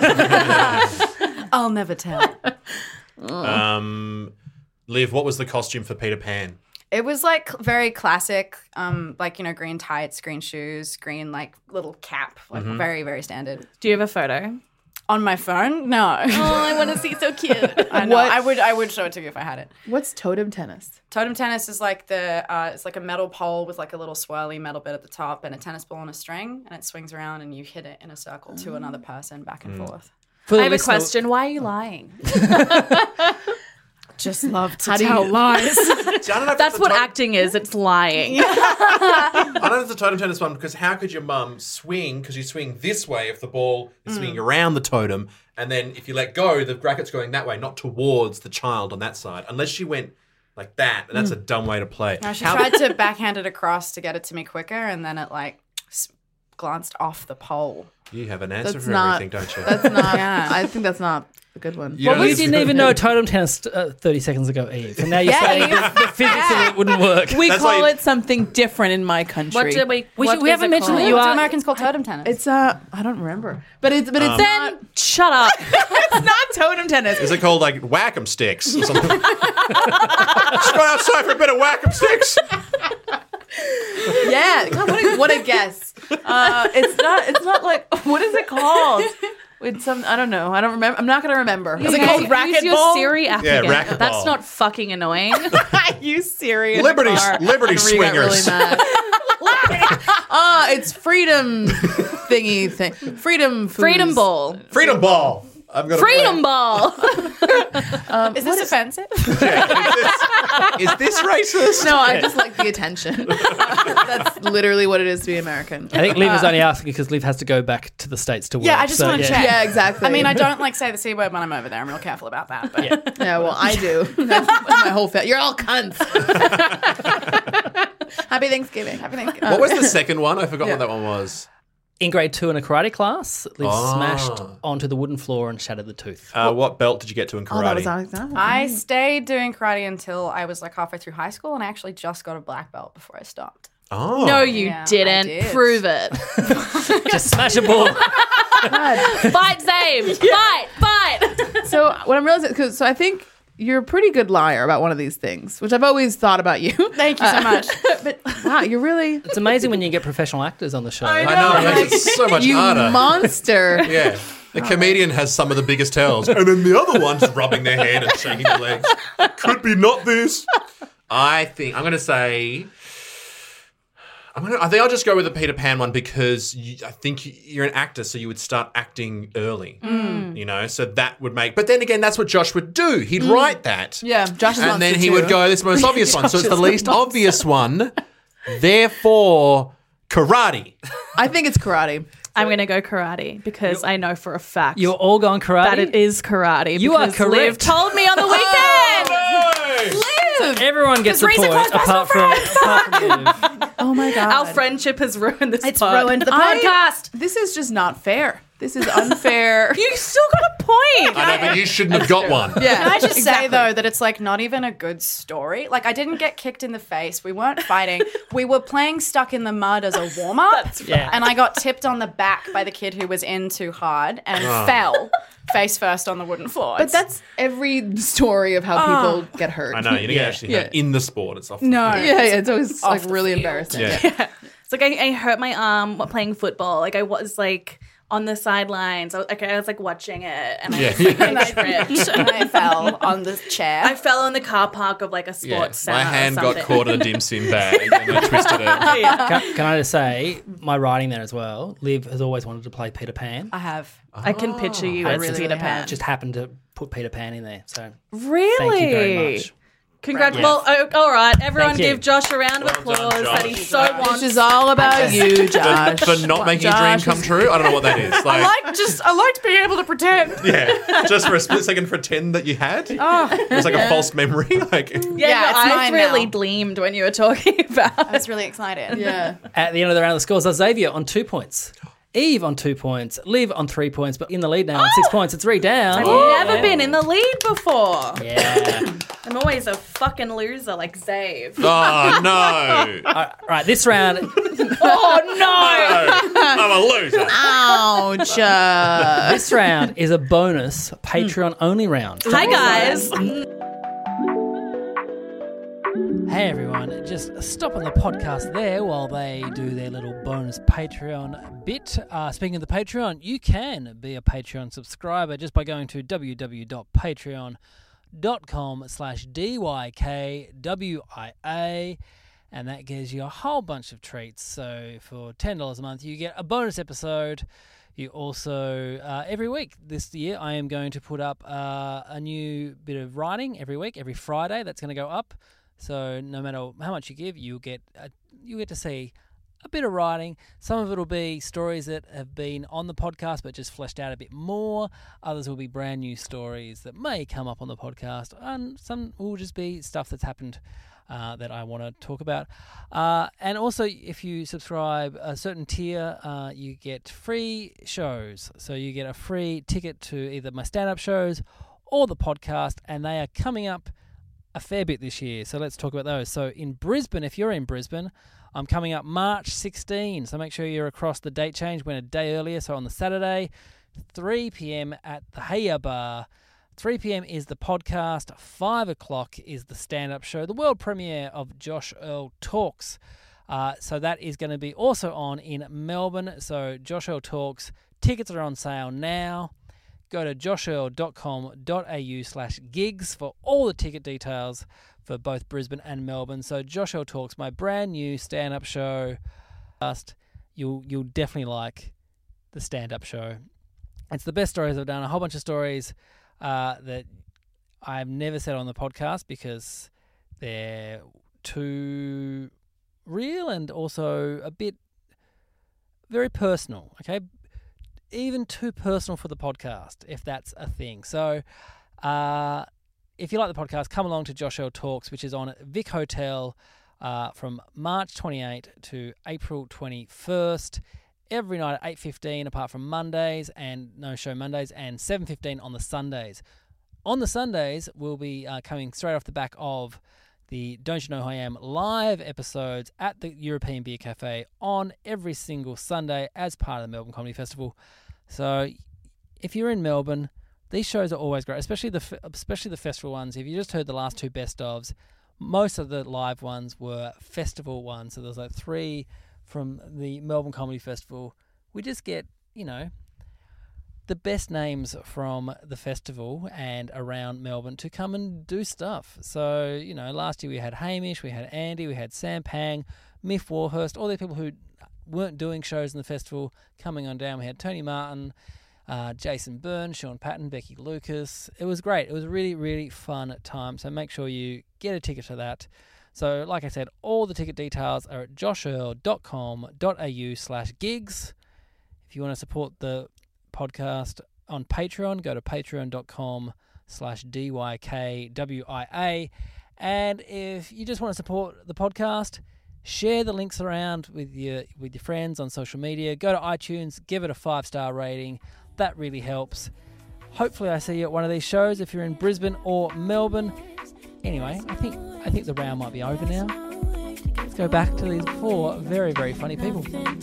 Speaker 10: I'll never tell.
Speaker 9: Um, Liv, what was the costume for Peter Pan?
Speaker 10: It was like very classic, um, like, you know, green tights, green shoes, green like little cap, like mm-hmm. very, very standard.
Speaker 8: Do you have a photo?
Speaker 10: On my phone? No.
Speaker 8: Oh, I want to see. So cute.
Speaker 10: I know. What? I would. I would show it to you if I had it.
Speaker 11: What's totem tennis?
Speaker 10: Totem tennis is like the. Uh, it's like a metal pole with like a little swirly metal bit at the top and a tennis ball on a string, and it swings around and you hit it in a circle to another person back and mm. forth.
Speaker 8: I have a question. Why are you lying?
Speaker 10: Just love to How tell you... lies.
Speaker 8: See, That's what totem... acting is. It's lying.
Speaker 9: I don't know if the totem tennis one, because how could your mum swing, because you swing this way if the ball is mm. swinging around the totem, and then if you let go, the racket's going that way, not towards the child on that side, unless she went like that, and that's mm. a dumb way to play.
Speaker 10: No, she
Speaker 9: how...
Speaker 10: tried to backhand it across to get it to me quicker, and then it like glanced off the pole.
Speaker 9: You have an answer
Speaker 11: that's
Speaker 9: for
Speaker 11: not,
Speaker 9: everything, don't you?
Speaker 11: That's not. yeah. I think that's not a good one.
Speaker 7: You well, we didn't even know totem tennis uh, thirty seconds ago, Eve. And now you're yeah, saying the, the physics yeah. of it wouldn't work.
Speaker 11: We
Speaker 9: that's
Speaker 11: call
Speaker 9: you...
Speaker 11: it something different in my country.
Speaker 8: What do we?
Speaker 7: We,
Speaker 8: what
Speaker 7: should, we haven't mentioned
Speaker 10: called?
Speaker 7: that you
Speaker 10: what
Speaker 7: are.
Speaker 10: do Americans call totem tennis?
Speaker 11: It's uh, I don't remember. But it's but it's
Speaker 8: um, then
Speaker 11: not...
Speaker 8: shut up.
Speaker 11: It's not totem tennis.
Speaker 9: Is it called like whack-em sticks or something? Just go outside for a bit of whack-em sticks.
Speaker 11: Yeah, God, what a, what a guess. Uh, it's not. It's not like what is it called? With some, I don't know. I don't remember. I'm not going to remember. Is
Speaker 8: okay.
Speaker 11: it called racquetball?
Speaker 8: Use your Siri app
Speaker 9: yeah,
Speaker 8: again.
Speaker 9: racquetball.
Speaker 8: That's not fucking annoying.
Speaker 11: I use Siri. In
Speaker 9: Liberty,
Speaker 11: the car
Speaker 9: Liberty swingers.
Speaker 11: Really Ah, uh, it's freedom thingy thing. Freedom. Foods.
Speaker 8: Freedom ball.
Speaker 9: Freedom ball. I'm gonna
Speaker 8: Freedom
Speaker 9: play.
Speaker 8: ball.
Speaker 10: um, is this is, offensive?
Speaker 9: Yeah, is, this, is this racist?
Speaker 11: No, I just like the attention. That's literally what it is to be American.
Speaker 7: I think Liv is only asking because Liv has to go back to the States to work.
Speaker 10: Yeah, I just
Speaker 7: so,
Speaker 10: want to
Speaker 7: yeah.
Speaker 10: check.
Speaker 11: Yeah, exactly.
Speaker 10: I mean, I don't like say the C word when I'm over there. I'm real careful about that. But.
Speaker 7: Yeah.
Speaker 11: yeah, well, I do. That's my whole family. You're all cunts. Happy Thanksgiving. Happy Thanksgiving.
Speaker 9: What was the second one? I forgot
Speaker 11: yeah.
Speaker 9: what that one was.
Speaker 7: In grade two in a karate class, Liv
Speaker 9: oh.
Speaker 7: smashed onto the wooden floor and shattered the tooth.
Speaker 9: Uh, what belt did you get to in karate?
Speaker 11: Oh, that was Alexander.
Speaker 10: I stayed doing karate until I was like halfway through high school, and I actually just got a black belt before I stopped.
Speaker 9: Oh.
Speaker 8: No, you
Speaker 10: yeah,
Speaker 8: didn't.
Speaker 10: Did.
Speaker 8: Prove it.
Speaker 7: Just smash a ball.
Speaker 8: Fight, Zame. Fight, fight.
Speaker 11: So what I'm realizing, cause, so I think you're a pretty good liar about one of these things, which I've always thought about you.
Speaker 10: Thank you so uh, much.
Speaker 11: But wow, you're really...
Speaker 7: It's amazing when you get professional actors on the show.
Speaker 11: I know.
Speaker 9: I know, it makes it so much
Speaker 11: you
Speaker 9: harder.
Speaker 11: You monster.
Speaker 9: Yeah. The comedian has some of the biggest tells, and then the other one's rubbing their head and shaking their legs. Could be not this. I think, I'm going to say... I'm gonna, I think I'll just go with the Peter Pan one because you, I think you're an actor, so you would start acting early, mm. you know, so that would make... But then again, that's what Josh would do. He'd mm. write that.
Speaker 11: Yeah, Josh is
Speaker 9: And then he
Speaker 11: too.
Speaker 9: would go, this is the most obvious one. So it's the least obvious one. Therefore, karate.
Speaker 11: I think it's karate.
Speaker 8: I'm going to go karate because I know for a fact
Speaker 7: You're all going karate?
Speaker 8: that it is karate.
Speaker 7: You are
Speaker 8: because
Speaker 7: correct.
Speaker 8: Liv told me on the weekend.
Speaker 9: Oh,
Speaker 8: Liv!
Speaker 7: So everyone gets a
Speaker 8: Reese
Speaker 7: point
Speaker 8: close
Speaker 7: apart from, apart from Liv.
Speaker 11: Oh my God.
Speaker 8: Our friendship has ruined this
Speaker 10: It's
Speaker 8: pod.
Speaker 10: ruined the
Speaker 11: I-
Speaker 10: podcast.
Speaker 11: This is just not fair. This is unfair.
Speaker 8: You still got a point.
Speaker 9: I know, but you shouldn't have got one.
Speaker 11: Yeah.
Speaker 10: Can I just
Speaker 11: exactly.
Speaker 10: say, though, that it's, like, not even a good story? Like, I didn't get kicked in the face. We weren't fighting. We were playing Stuck in the Mud as a warm-up.
Speaker 8: That's right.
Speaker 7: Yeah.
Speaker 10: And I got tipped on the back by the kid who was in too hard and
Speaker 9: Oh.
Speaker 10: fell face first on the wooden floor.
Speaker 11: But that's every story of how
Speaker 10: Oh.
Speaker 11: people get hurt.
Speaker 9: I know, you don't
Speaker 7: Yeah.
Speaker 9: actually
Speaker 11: Yeah.
Speaker 9: have in the sport. It's often
Speaker 10: No.
Speaker 11: Yeah, yeah, it's always
Speaker 10: Off
Speaker 11: like
Speaker 10: the
Speaker 11: really
Speaker 10: field.
Speaker 11: embarrassing.
Speaker 9: Yeah.
Speaker 8: Yeah. It's like I, I hurt my arm while playing football. Like I was like on the sidelines. I was, okay, I was like watching it, and I,
Speaker 9: Yeah.
Speaker 8: was, like,
Speaker 10: And
Speaker 8: I
Speaker 10: I
Speaker 8: tripped.
Speaker 10: and I fell on the chair.
Speaker 8: I fell in the car park of like a
Speaker 9: Yeah.
Speaker 8: sports center.
Speaker 9: My hand
Speaker 8: or
Speaker 9: got
Speaker 8: something.
Speaker 9: caught in a dim sim bag and I twisted it.
Speaker 8: Yeah.
Speaker 7: Can, can I just say, my writing there as well, Liv has always wanted to play Peter Pan.
Speaker 10: I have.
Speaker 8: I can picture you
Speaker 7: I
Speaker 8: as
Speaker 7: really
Speaker 8: Peter
Speaker 11: have.
Speaker 8: Pan.
Speaker 7: Just happened to put Peter Pan in there. So
Speaker 8: Really?
Speaker 7: thank you very much.
Speaker 8: Congrats.
Speaker 7: Yeah.
Speaker 8: Well, oh, all right. Everyone
Speaker 7: Thank you.
Speaker 8: give Josh a round of
Speaker 9: Well
Speaker 8: applause
Speaker 9: done,
Speaker 8: that
Speaker 9: Josh.
Speaker 8: he so wants.
Speaker 11: This is all about you, Josh.
Speaker 9: For, for not making
Speaker 11: Josh
Speaker 9: a dream come
Speaker 11: is-
Speaker 9: true? I don't know what that is. Like,
Speaker 10: I like just, I liked being able to pretend.
Speaker 9: yeah, just for a split second pretend that you had.
Speaker 10: Oh,
Speaker 9: It was like a false memory. Like,
Speaker 8: Yeah,
Speaker 10: Yeah,
Speaker 8: your
Speaker 10: it's
Speaker 8: eyes
Speaker 10: mine
Speaker 8: really
Speaker 10: now.
Speaker 8: gleamed when you were talking about
Speaker 10: I was really excited.
Speaker 11: Yeah.
Speaker 7: At the end of the round, the scores are Xavier on two points, Eve on two points, Liv on three points, but in the lead now on six points. It's Ree down.
Speaker 8: I've never been in the lead before.
Speaker 7: Yeah.
Speaker 8: I'm always a fucking loser like Zave.
Speaker 9: Oh, no.
Speaker 7: All right, right, this round.
Speaker 8: Oh, no.
Speaker 9: I'm a loser.
Speaker 11: Ouch. Uh,
Speaker 7: This round is a bonus Patreon only round.
Speaker 8: Hi, guys.
Speaker 7: Hey everyone, just stopping the podcast there while they do their little bonus Patreon bit. Uh, speaking of the Patreon, you can be a Patreon subscriber just by going to www.patreon.com slash DYKWIA, and that gives you a whole bunch of treats. So for ten dollars a month, you get a bonus episode. You also, uh, every week this year, I am going to put up uh, a new bit of writing every week, every Friday. That's going to go up. So no matter how much you give, you'll get a, you get to see a bit of writing. Some of it will be stories that have been on the podcast but just fleshed out a bit more. Others will be brand new stories that may come up on the podcast. And some will just be stuff that's happened uh, that I want to talk about. Uh, and also, if you subscribe a certain tier, uh, you get free shows. So you get a free ticket to either my stand-up shows or the podcast, and they are coming up a fair bit this year, so let's talk about those. So in Brisbane, if you're in Brisbane, I'm coming up March sixteenth, so make sure you're across the date change, went a day earlier, so on the Saturday, three p.m. at the Heya Bar. three p.m. is the podcast, five o'clock is the stand-up show, the world premiere of Josh Earl Talks. Uh, so that is going to be also on in Melbourne, so Josh Earl Talks, tickets are on sale now. Go to joshearl.com.au slash gigs for all the ticket details for both Brisbane and Melbourne. So Josh Earl Talks, my brand new stand-up show. You'll you'll definitely like the stand-up show. It's the best stories I've done. A whole bunch of stories uh, that I've never said on the podcast because they're too real and also a bit very personal, okay? Even too personal for the podcast, if that's a thing. So uh, if you like the podcast, come along to Josh Earl Talks, which is on Vic Hotel uh, from March twenty-eighth to April twenty-first, every night at eight fifteen, apart from Mondays, and no show Mondays, and seven fifteen on the Sundays. On the Sundays, we'll be uh, coming straight off the back of the Don't You Know Who I Am live episodes at the European Beer Cafe on every single Sunday as part of the Melbourne Comedy Festival. So if you're in Melbourne, these shows are always great, especially the especially the festival ones. If you just heard the last two best ofs, most of the live ones were festival ones. So there's like three from the Melbourne Comedy Festival. We just get, you know, the best names from the festival and around Melbourne to come and do stuff. So, you know, last year we had Hamish, we had Andy, we had Sam Pang, Miff Warhurst, all these people who weren't doing shows in the festival coming on down. We had Tony Martin, uh, Jason Byrne, Sean Patton, Becky Lucas. It was great. It was a really, really fun time. So make sure you get a ticket to that. So like I said, all the ticket details are at joshearl.com.au slash gigs. If you want to support the podcast on Patreon, go to patreon.com slash DYKWIA. And if you just want to support the podcast, share the links around with your with your friends on social media. Go to iTunes, give it a five-star rating. That really helps. Hopefully I see you at one of these shows if you're in Brisbane or Melbourne. Anyway, I think I think the round might be over now. Let's go back to these four very, very funny people.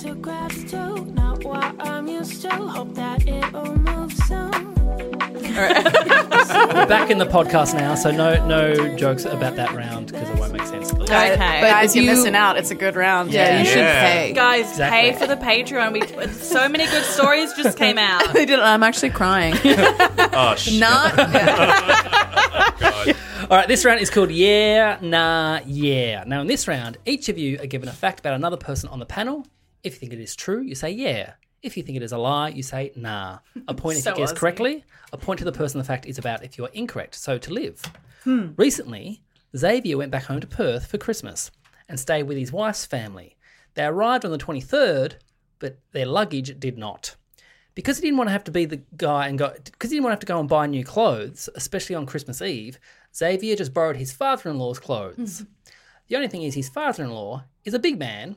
Speaker 7: We're back in the podcast now, so no no jokes about that round because it won't make sense.
Speaker 8: Okay.
Speaker 10: But guys, you're missing out. It's a good round.
Speaker 11: Yeah, you should
Speaker 9: Yeah.
Speaker 11: pay.
Speaker 8: Guys,
Speaker 7: Exactly.
Speaker 8: pay for the Patreon. We, so many good stories just came out.
Speaker 11: They did. I'm actually crying.
Speaker 9: Oh, shit.
Speaker 11: Not.
Speaker 9: God.
Speaker 7: All right, this round is called Yeah, Nah, Yeah. Now, in this round, each of you are given a fact about another person on the panel. If you think it is true, you say yeah. If you think it is a lie, you say nah. A point if
Speaker 8: So
Speaker 7: you guess
Speaker 8: Aussie.
Speaker 7: correctly. A point to the person the fact is about if you are incorrect. So, to live. Hmm. Recently, Xavier went back home to Perth for Christmas and stayed with his wife's family. They arrived on the twenty-third, but their luggage did not. Because he didn't want to have to be the guy and go, because he didn't want to have to go and buy new clothes, especially on Christmas Eve, Xavier just borrowed his father-in-law's clothes. The only thing is his father-in-law is a big man,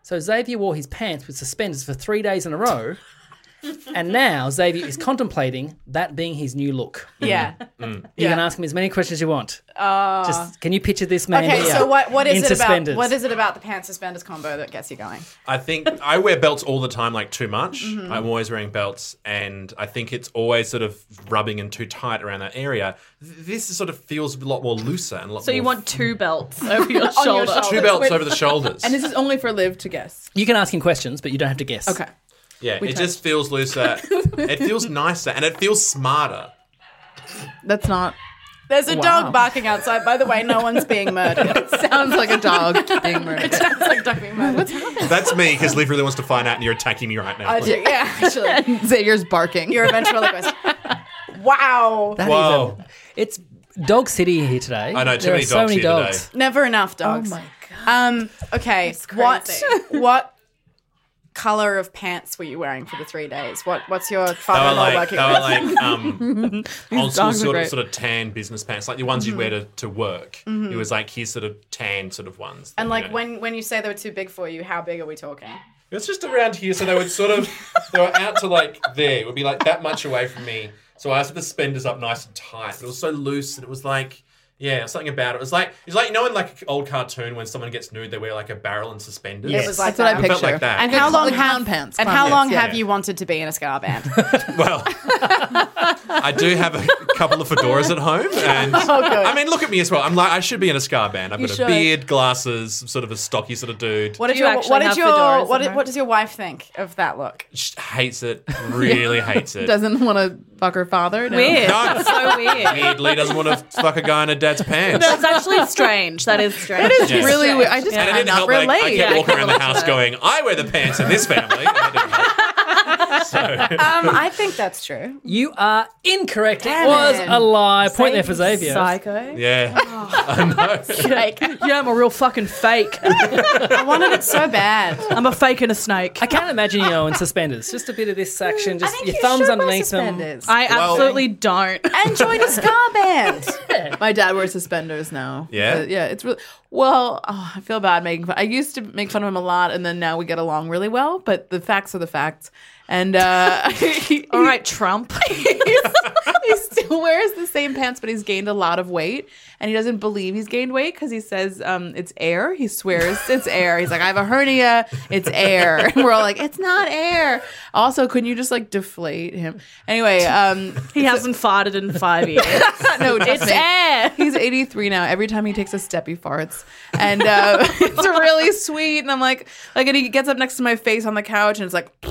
Speaker 7: So Xavier wore his pants with suspenders for three days in a row, and now Xavier is contemplating that being his new look.
Speaker 10: Yeah.
Speaker 7: You
Speaker 10: Yeah.
Speaker 7: can ask him as many questions as you want.
Speaker 10: Uh,
Speaker 7: Just can you picture this man?
Speaker 10: okay,
Speaker 7: here
Speaker 10: so what, what is
Speaker 7: in
Speaker 10: it
Speaker 7: suspenders?
Speaker 10: about? What is it about the pants suspenders combo that gets you going?
Speaker 9: I think I wear belts all the time, like too much.
Speaker 10: Mhm.
Speaker 9: I'm always wearing belts, and I think it's always sort of rubbing and too tight around that area. Th- This sort of feels a lot more looser and a lot
Speaker 8: So
Speaker 9: more.
Speaker 8: you want two belts over your
Speaker 11: On your
Speaker 8: shoulder.
Speaker 11: shoulders.
Speaker 9: two belts
Speaker 11: Wait.
Speaker 9: over the shoulders.
Speaker 11: And this is only for Liv to guess.
Speaker 7: You can ask him questions, but you don't have to guess.
Speaker 11: Okay.
Speaker 9: yeah,
Speaker 11: we
Speaker 9: it
Speaker 11: tried.
Speaker 9: just feels looser. It feels nicer, and it feels smarter.
Speaker 11: That's not.
Speaker 10: There's a
Speaker 11: Wow.
Speaker 10: dog barking outside. By the way, no one's being murdered.
Speaker 11: Sounds like a dog being murdered.
Speaker 10: Sounds like a dog being murdered. What's happening?
Speaker 9: That's me, because Liv really wants to find out, and you're attacking me right now.
Speaker 10: I do, yeah, actually.
Speaker 11: Xavier's barking.
Speaker 10: You're a ventriloquist. Wow.
Speaker 7: That is
Speaker 9: Whoa.
Speaker 7: a, it's Dog City here today.
Speaker 9: I know, too
Speaker 7: there
Speaker 9: many
Speaker 7: are so
Speaker 9: dogs
Speaker 7: many
Speaker 9: here
Speaker 7: dogs.
Speaker 9: today.
Speaker 10: Never enough dogs.
Speaker 11: Oh my
Speaker 10: Um. Okay. What
Speaker 8: crazy.
Speaker 10: what color of pants were you wearing for the three days? What What's your
Speaker 9: They were
Speaker 10: father-in-law
Speaker 9: like,
Speaker 10: working
Speaker 9: they were
Speaker 10: with?
Speaker 9: like um, old school
Speaker 11: dogs are
Speaker 9: sort of,
Speaker 11: great.
Speaker 9: sort of tan business pants, like the ones you'd wear to, to work. It was like his sort of tan sort of ones.
Speaker 10: And
Speaker 9: that,
Speaker 10: like
Speaker 9: you know.
Speaker 10: when when you say they were too big for you, how big are we talking?
Speaker 9: It's just around here, so they would sort of, they were out to like there. It would be like that much away from me. So I had the suspenders up nice and tight. But it was so loose, and it was like, yeah, something about it. It was like, it's like, you know in like an old cartoon when someone gets nude, they wear like a barrel and suspenders?
Speaker 10: It was like
Speaker 11: That's what I
Speaker 10: that.
Speaker 9: It
Speaker 11: picture.
Speaker 9: felt like that.
Speaker 10: And
Speaker 11: Like
Speaker 10: how long
Speaker 11: like
Speaker 10: have
Speaker 11: clown pants?
Speaker 10: and
Speaker 11: clown
Speaker 10: how
Speaker 11: pants,
Speaker 10: long
Speaker 11: yeah.
Speaker 10: have you wanted to be in a ska band?
Speaker 9: Well, I do have a couple of fedoras at home, and
Speaker 10: Oh, good.
Speaker 9: I mean, look at me as well. I'm like, I should be in a ska band. I've
Speaker 10: You
Speaker 9: got
Speaker 10: should.
Speaker 9: a beard, glasses, sort of a stocky sort of dude.
Speaker 10: What
Speaker 8: Do
Speaker 10: did
Speaker 8: you
Speaker 10: your
Speaker 8: actually
Speaker 10: what did
Speaker 8: have
Speaker 10: your
Speaker 8: fedoras
Speaker 10: what
Speaker 8: at
Speaker 10: did,
Speaker 8: home?
Speaker 10: what does your wife think of that look?
Speaker 9: She hates it, really hates it.
Speaker 11: Doesn't want to fuck her father. No.
Speaker 8: Weird.
Speaker 9: No.
Speaker 8: So weird.
Speaker 9: Weirdly doesn't want to fuck a guy in a dad's pants.
Speaker 8: That's actually strange. That is strange.
Speaker 11: It is
Speaker 9: Yeah.
Speaker 11: really weird. I just
Speaker 9: And it didn't
Speaker 11: cannot
Speaker 9: help that I, I
Speaker 11: relate.
Speaker 9: kept
Speaker 8: Yeah, I
Speaker 9: walking
Speaker 8: can't
Speaker 9: around the
Speaker 8: relate to
Speaker 9: house
Speaker 8: that.
Speaker 9: going, I wear the pants in this family. And it didn't help. So,
Speaker 10: Um, I think that's true.
Speaker 7: You are incorrect.
Speaker 10: Damn
Speaker 7: it was
Speaker 10: it.
Speaker 7: a lie. Point there for Xavier.
Speaker 8: Psycho.
Speaker 9: yeah, I know.
Speaker 8: Like, yeah, I'm a real fucking fake.
Speaker 10: I wanted it so bad.
Speaker 8: I'm a fake and a snake.
Speaker 7: I can't imagine you know in suspenders. Just a bit of this action. Just
Speaker 10: think
Speaker 7: your
Speaker 10: you
Speaker 7: thumbs
Speaker 10: should wear
Speaker 7: underneath them.
Speaker 10: suspenders.
Speaker 8: I
Speaker 9: Well-
Speaker 8: absolutely don't.
Speaker 10: And join a ska band.
Speaker 11: My dad wears suspenders now.
Speaker 9: Yeah?
Speaker 11: Uh, yeah. It's really well. Oh, I feel bad making fun. I used to make fun of him a lot, and then now we get along really well. But the facts are the facts. And uh, he,
Speaker 8: All right, Trump.
Speaker 11: he's, he still wears the same pants, but he's gained a lot of weight, and he doesn't believe he's gained weight because he says um, it's air. He swears it's air. He's like, I have a hernia. It's air. And we're all like, it's not air. Also, couldn't you just like deflate him? Anyway, um,
Speaker 8: He hasn't farted in five years.
Speaker 11: no, trust
Speaker 8: It's
Speaker 11: me.
Speaker 8: air.
Speaker 11: He's eighty-three now. Every time he takes a step, he farts, and uh, it's really sweet. And I'm like, like, and he gets up next to my face on the couch, and it's like,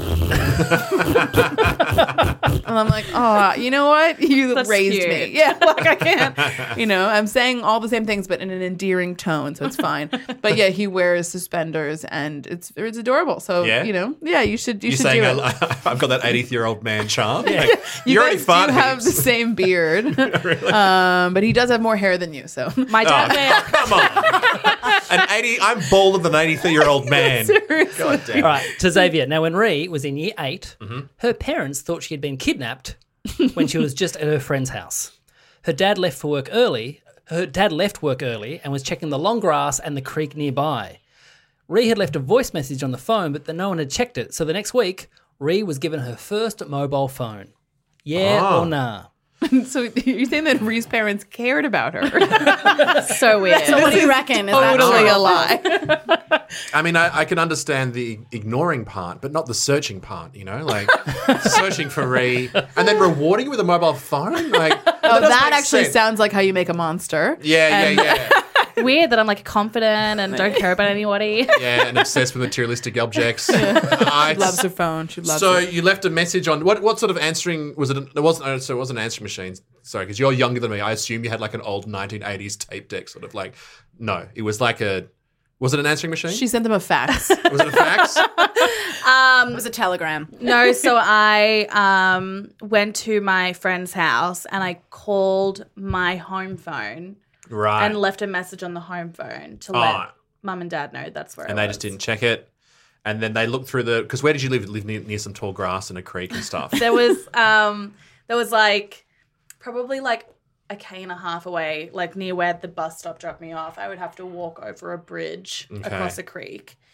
Speaker 11: and I'm like, oh, you know what? You
Speaker 8: That's
Speaker 11: raised
Speaker 8: cute.
Speaker 11: me. Yeah, like I can't. You know, I'm saying all the same things, but in an endearing tone, so it's fine. But yeah, he wears suspenders, and it's it's adorable. So
Speaker 9: Yeah?
Speaker 11: you know, yeah, you should you
Speaker 9: You're
Speaker 11: should
Speaker 9: saying
Speaker 11: do it.
Speaker 9: I, I've got that eighty-year-old man charm? Like,
Speaker 11: You
Speaker 9: you already
Speaker 11: guys do
Speaker 9: farted
Speaker 11: have the
Speaker 9: heaps.
Speaker 11: same beard, um, but he does have more hair than you. So
Speaker 8: My dad
Speaker 9: Oh,
Speaker 8: wears.
Speaker 9: come on. An eighty, I'm bolder than an eighty-three-year-old man. God damn.
Speaker 7: All right, to Xavier. Now, when Ree was in year eight,
Speaker 9: Mm-hmm.
Speaker 7: her parents thought she had been kidnapped when she was just at her friend's house. Her dad left for work early. Her dad left work early and was checking the long grass and the creek nearby. Ree had left a voice message on the phone, but then no one had checked it. So the next week, Ree was given her first mobile phone. Yeah
Speaker 9: Ah.
Speaker 7: or nah?
Speaker 11: So you're saying that Ree's parents cared about her?
Speaker 8: So weird.
Speaker 10: So what do you reckon? Is that
Speaker 11: Totally
Speaker 10: true?
Speaker 11: a lie.
Speaker 9: I mean, I, I can understand the ignoring part, but not the searching part, you know? Like, searching for Ree and then rewarding you with a mobile phone? Like,
Speaker 11: Oh,
Speaker 9: doesn't
Speaker 11: that
Speaker 9: make
Speaker 11: actually
Speaker 9: sense.
Speaker 11: sounds like how you make a monster.
Speaker 9: Yeah,
Speaker 11: And-
Speaker 9: yeah, yeah.
Speaker 8: Weird that I'm like confident and don't care about anybody.
Speaker 9: Yeah, and obsessed with materialistic objects. I-
Speaker 11: She loves her phone. She loves
Speaker 9: so
Speaker 11: it.
Speaker 9: you left a message on what? What sort of answering was it? It wasn't. oh, So it wasn't an answering machine. Sorry, because you're younger than me. I assume you had like an old nineteen eighties tape deck, sort of like. No, it was like a. Was it an answering machine?
Speaker 11: She sent them a fax.
Speaker 9: was it a fax?
Speaker 10: Um, it was a telegram.
Speaker 8: No, so I um, went to my friend's house and I called my home phone
Speaker 9: Right.
Speaker 8: and left a message on the home phone to
Speaker 9: Oh.
Speaker 8: let mum and dad know that's where
Speaker 9: and
Speaker 8: I
Speaker 9: they
Speaker 8: was.
Speaker 9: just didn't check it. And then they looked through the because where did you live? Live near, near some tall grass and a creek and stuff.
Speaker 8: There was um, there was like probably like a K and a half away, like near where the bus stop dropped me off. I would have to walk over a bridge
Speaker 9: Okay.
Speaker 8: across a creek.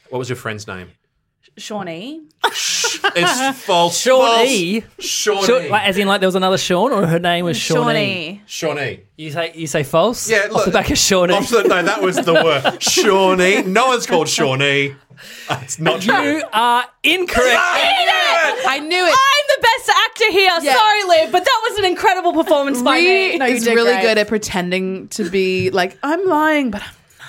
Speaker 9: What was your friend's name?
Speaker 8: Shawnee.
Speaker 9: It's false.
Speaker 7: Shawnee.
Speaker 9: Shawnee.
Speaker 7: Shawn- like, as in, like there was another Sean, or her name was Shawnee.
Speaker 9: Shawnee.
Speaker 7: You say you say false?
Speaker 9: Yeah,
Speaker 7: Off
Speaker 9: look,
Speaker 7: the back of Shawnee.
Speaker 9: off the- no, that was the word. Shawnee. No one's called Shawnee. It's not true.
Speaker 7: You are incorrect.
Speaker 11: I knew it.
Speaker 8: I'm the best actor here.
Speaker 11: Yeah.
Speaker 8: Sorry, Liv, but that was an incredible performance by
Speaker 11: Ree
Speaker 8: me.
Speaker 10: No, you
Speaker 11: is
Speaker 10: did
Speaker 11: really
Speaker 10: great.
Speaker 11: good at pretending to be like, I'm lying, but I'm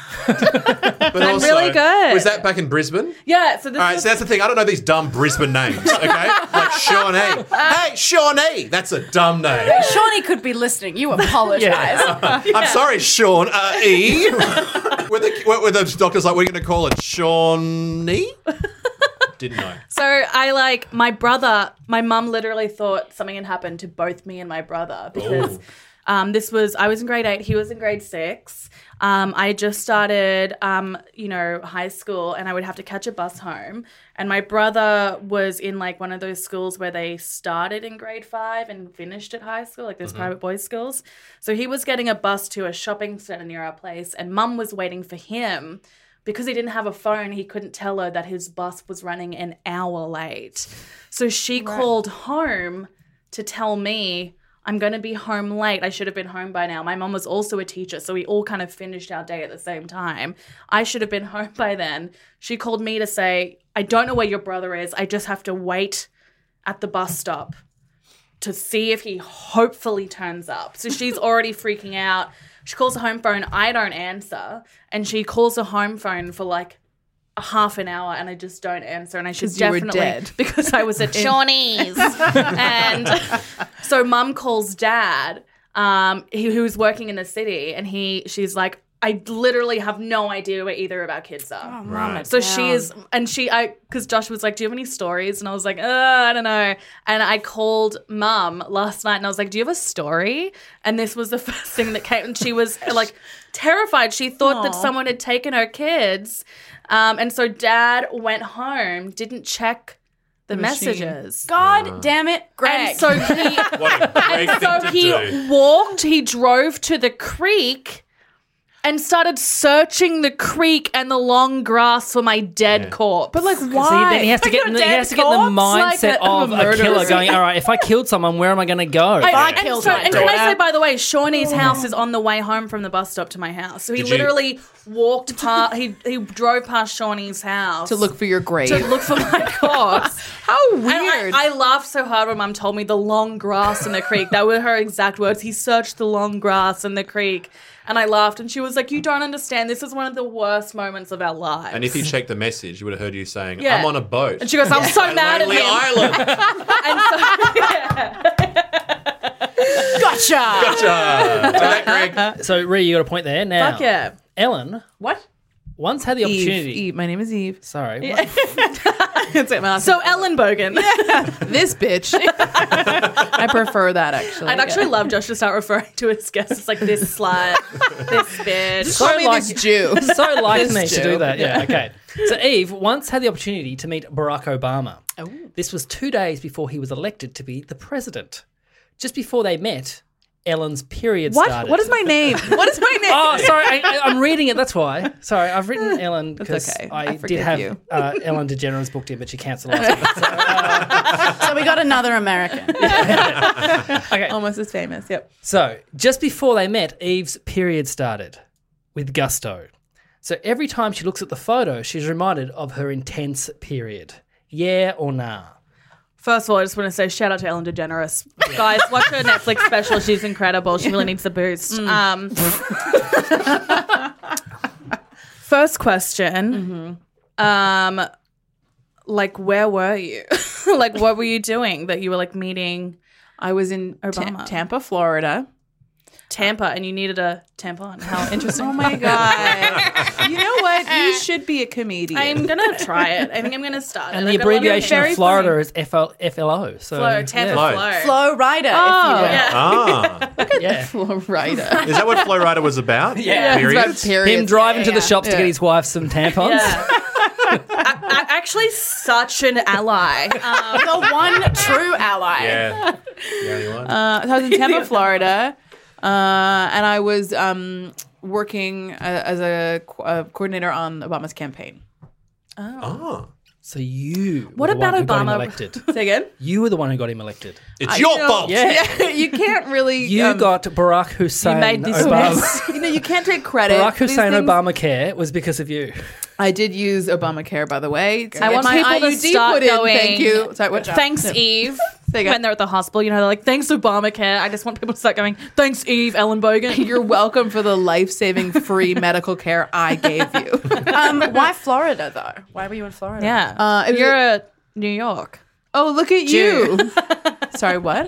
Speaker 9: But
Speaker 8: I'm
Speaker 9: also,
Speaker 8: really good.
Speaker 9: Was that back in Brisbane?
Speaker 8: Yeah, so this
Speaker 9: All right,
Speaker 8: was
Speaker 9: so that's the thing. I don't know these dumb Brisbane names, okay? Like Shawnee. Hey, Shawnee. That's a dumb name.
Speaker 10: Shawnee could be listening. You apologize.
Speaker 9: I'm sorry, Sean. Uh, E. were, the, were, were the doctors like, what are you going to call it? Shawnee? Didn't know.
Speaker 8: So I like my brother, my mum literally thought something had happened to both me and my brother because
Speaker 9: Ooh.
Speaker 8: um, this was, I was in grade eight, he was in grade six. Um, I had just started, um, you know, high school and I would have to catch a bus home. And my brother was in like one of those schools where they started in grade five and finished at high school, like those
Speaker 9: Mm-hmm.
Speaker 8: private boys' schools. So he was getting a bus to a shopping centre near our place and mum was waiting for him. Because he didn't have a phone, he couldn't tell her that his bus was running an hour late. So she called home to tell me, I'm going to be home late. I should have been home by now. My mum was also a teacher, so we all kind of finished our day at the same time. I should have been home by then. She called me to say, I don't know where your brother is. I just have to wait at the bus stop to see if he hopefully turns up. So she's already freaking out. She calls the home phone. I don't answer. And she calls the home phone for like a half an hour and I just don't answer. And I should
Speaker 11: 'Cause you were
Speaker 8: definitely,
Speaker 11: dead.
Speaker 8: because I was at Shawnee's. And so mum calls dad, um, he, who's working in the city. And he, she's like, I literally have no idea where either of our kids are.
Speaker 10: Oh, right.
Speaker 8: So she is, and she, I, because Josh was like, do you have any stories? And I was like, uh, I don't know. And I called mum last night and I was like, do you have a story? And this was the first thing that came. And she was like terrified. She thought that someone had taken her kids. Um, and so dad went home, didn't check the,
Speaker 11: The machine.
Speaker 8: messages.
Speaker 10: God damn it, Greg.
Speaker 8: And so he,
Speaker 9: What a great
Speaker 8: and so
Speaker 9: thing to
Speaker 8: he
Speaker 9: do.
Speaker 8: walked, he drove to the creek and started searching the creek and the long grass for my dead
Speaker 9: Yeah.
Speaker 8: corpse.
Speaker 11: But like,
Speaker 7: See,
Speaker 11: why?
Speaker 7: then he has to get in the, he has to get in the
Speaker 11: Like
Speaker 7: mindset
Speaker 11: a-
Speaker 7: of
Speaker 11: a
Speaker 7: a,
Speaker 11: murderer.
Speaker 7: killer going, all right, if I killed someone, where am I going to go?
Speaker 8: I, and
Speaker 10: killed
Speaker 8: so,
Speaker 10: my
Speaker 8: and can I
Speaker 10: daughter.
Speaker 8: say, by the way, Shawnee's house is on the way home from the bus stop to my house. So he
Speaker 9: Did you-
Speaker 8: literally walked past, he, he drove past Shawnee's house
Speaker 11: to look for your grave.
Speaker 8: to look for my corpse.
Speaker 11: How
Speaker 8: And I,
Speaker 11: weird.
Speaker 8: I laughed so hard when Mum told me the long grass in the creek. That were her exact words. He searched the long grass in the creek. And I laughed, and she was like, you don't understand. This is one of the worst moments of our lives.
Speaker 9: And if you checked the message, you would have heard you saying,
Speaker 8: Yeah.
Speaker 9: I'm on a boat.
Speaker 8: And she goes, I'm so mad at
Speaker 9: Lonely
Speaker 8: him.
Speaker 9: Island.
Speaker 8: And so, yeah.
Speaker 10: gotcha.
Speaker 9: Gotcha. Like that, Greg.
Speaker 7: So, Ree, you got a point there. Now,
Speaker 8: Fuck yeah.
Speaker 7: Ellen
Speaker 8: What?
Speaker 7: once had the
Speaker 11: Eve,
Speaker 7: opportunity.
Speaker 11: Eve. My name is Eve.
Speaker 7: Sorry.
Speaker 11: That's it, man.
Speaker 8: So Ellen Bogan.
Speaker 11: This bitch. I prefer that actually.
Speaker 8: I'd actually
Speaker 11: yeah.
Speaker 8: love Josh to start referring to his guests as like this slut, this bitch.
Speaker 11: Call me
Speaker 7: like-
Speaker 11: this Jew.
Speaker 7: So like
Speaker 11: This
Speaker 7: me to
Speaker 11: Jew.
Speaker 7: do that. Yeah, okay. So Eve once had the opportunity to meet Barack Obama. This was two days before he was elected to be the president. Just before they met, Ellen's period
Speaker 11: What?
Speaker 7: started.
Speaker 11: What is my name? What is my name?
Speaker 7: Oh, sorry, I, I, I'm reading it. That's why. Sorry, I've written Ellen because
Speaker 11: okay.
Speaker 7: I,
Speaker 11: I
Speaker 7: did
Speaker 11: forgive
Speaker 7: have
Speaker 11: you.
Speaker 7: uh, Ellen DeGeneres booked in, but she cancelled last week. So, uh,
Speaker 10: So we got another American.
Speaker 7: okay.
Speaker 11: Almost as famous. Yep.
Speaker 7: So just before they met, Eve's period started with gusto. So every time she looks at the photo, she's reminded of her intense period. Yeah or nah?
Speaker 8: First of all, I just want to say shout out to Ellen DeGeneres. Guys, watch her Netflix special. She's incredible. She really needs a boost. Um, first question. Um, like, where were you? Like, what were you doing that you were like meeting
Speaker 11: I was in Ta-
Speaker 8: Obama.
Speaker 11: Tampa, Florida.
Speaker 8: Tampa and you needed a tampon? How interesting.
Speaker 11: Oh my god! You know what? You should be a comedian.
Speaker 8: I'm gonna try it. I think I'm gonna start it.
Speaker 7: And the
Speaker 8: I've got a lot of
Speaker 7: abbreviation
Speaker 8: very
Speaker 7: of Florida
Speaker 8: funny-
Speaker 7: is F L F L O. So,
Speaker 8: Flow, Tampa
Speaker 9: Flow.
Speaker 8: Flow.
Speaker 10: Flow Rider,
Speaker 8: Oh,
Speaker 10: if you will.
Speaker 8: yeah.
Speaker 9: Ah.
Speaker 7: yeah.
Speaker 11: Florida.
Speaker 9: Is that what Flow Rider was about?
Speaker 7: Yeah.
Speaker 9: Period?
Speaker 11: It's about periods.
Speaker 7: Him driving
Speaker 11: Yeah,
Speaker 7: to the
Speaker 11: yeah.
Speaker 7: shops to
Speaker 11: Yeah.
Speaker 7: get his wife some tampons.
Speaker 8: Yeah. I, I, actually, such an ally. Um,
Speaker 10: The one true ally.
Speaker 9: Yeah. The only one.
Speaker 11: Uh, so I was in Tampa, Florida, uh, and I was um, working uh, as a, co- a coordinator on Obama's campaign.
Speaker 9: Oh.
Speaker 7: So you
Speaker 8: What
Speaker 7: were the
Speaker 8: about
Speaker 7: one who got him
Speaker 8: Obama?
Speaker 7: elected.
Speaker 11: Say again?
Speaker 7: You were the one who got him elected.
Speaker 9: It's
Speaker 11: I-
Speaker 9: your
Speaker 11: you know,
Speaker 9: fault.
Speaker 7: Yeah.
Speaker 11: You can't really.
Speaker 7: You
Speaker 11: um,
Speaker 7: got Barack Hussein
Speaker 8: made this
Speaker 7: Obama.
Speaker 8: mess.
Speaker 11: You know, you can't take credit.
Speaker 7: Barack
Speaker 11: These
Speaker 7: Hussein
Speaker 11: things-
Speaker 7: Obamacare was because of you.
Speaker 11: I did use Obamacare, by the way. to
Speaker 8: I
Speaker 11: get
Speaker 8: want
Speaker 11: my
Speaker 8: people to
Speaker 11: I U D
Speaker 8: start
Speaker 11: put in.
Speaker 8: going,
Speaker 11: Thank you. Sorry, what?
Speaker 8: Thanks, Eve.
Speaker 11: Say again.
Speaker 8: When they're at the hospital, you know, they're like, thanks, Obamacare. I just want people to start going, thanks, Eve, Ellen Bogan.
Speaker 11: You're welcome for the life-saving free medical care I gave you.
Speaker 10: Um, why Florida though? Why were you in Florida?
Speaker 8: Yeah.
Speaker 11: Uh, it was
Speaker 8: You're
Speaker 11: a-
Speaker 8: a New York.
Speaker 11: Oh, look at
Speaker 8: Jew.
Speaker 11: you. Sorry, what?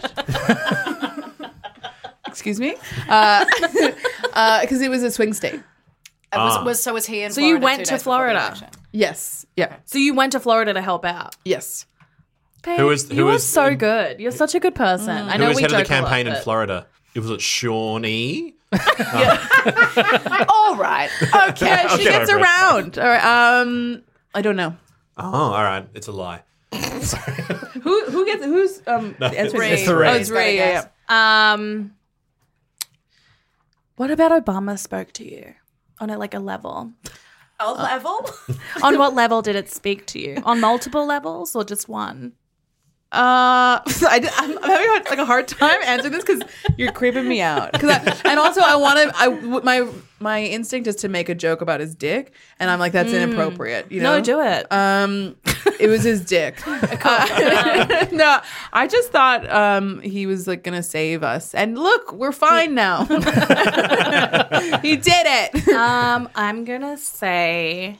Speaker 11: Excuse me? Because uh, uh, it was a swing state.
Speaker 10: It was, was, so was he in
Speaker 8: So
Speaker 10: Florida
Speaker 8: you went
Speaker 10: two
Speaker 8: to
Speaker 10: days before the
Speaker 8: Florida.
Speaker 10: election?
Speaker 11: Yes. Yeah.
Speaker 8: So you went to Florida to help out.
Speaker 11: Yes.
Speaker 9: Who is- who
Speaker 8: you are
Speaker 9: is-
Speaker 8: so good. You're such a good person. I
Speaker 9: Who
Speaker 8: know
Speaker 9: was
Speaker 8: we
Speaker 9: head of the
Speaker 8: joke a lot,
Speaker 9: campaign in
Speaker 8: but-
Speaker 9: Florida? It was it Shawnee?
Speaker 10: All right.
Speaker 11: Okay, she
Speaker 9: Okay,
Speaker 11: gets
Speaker 9: over it.
Speaker 11: around. All right. Um, I don't know.
Speaker 9: Oh, all right. It's a lie.
Speaker 11: Who who gets who's um
Speaker 9: No,
Speaker 11: the answer
Speaker 9: it's-
Speaker 11: is-
Speaker 9: it's Ray.
Speaker 11: Oh, it's Ray. Yeah, yeah.
Speaker 8: Um, what about Obama spoke to you on a, like a level?
Speaker 10: A level?
Speaker 8: On what level did it speak to you? On multiple levels or just one?
Speaker 11: Uh, I, did- I'm, I'm having like a hard time answering this because you're creeping me out. 'Cause I, and also, I want to. I w- my my instinct is to make a joke about his dick, and I'm like, that's inappropriate. You know,
Speaker 8: No, do it.
Speaker 11: Um, it was his dick. Uh, no, I just thought um he was like gonna save us, and look, we're fine now. He did it.
Speaker 8: Um, I'm gonna say,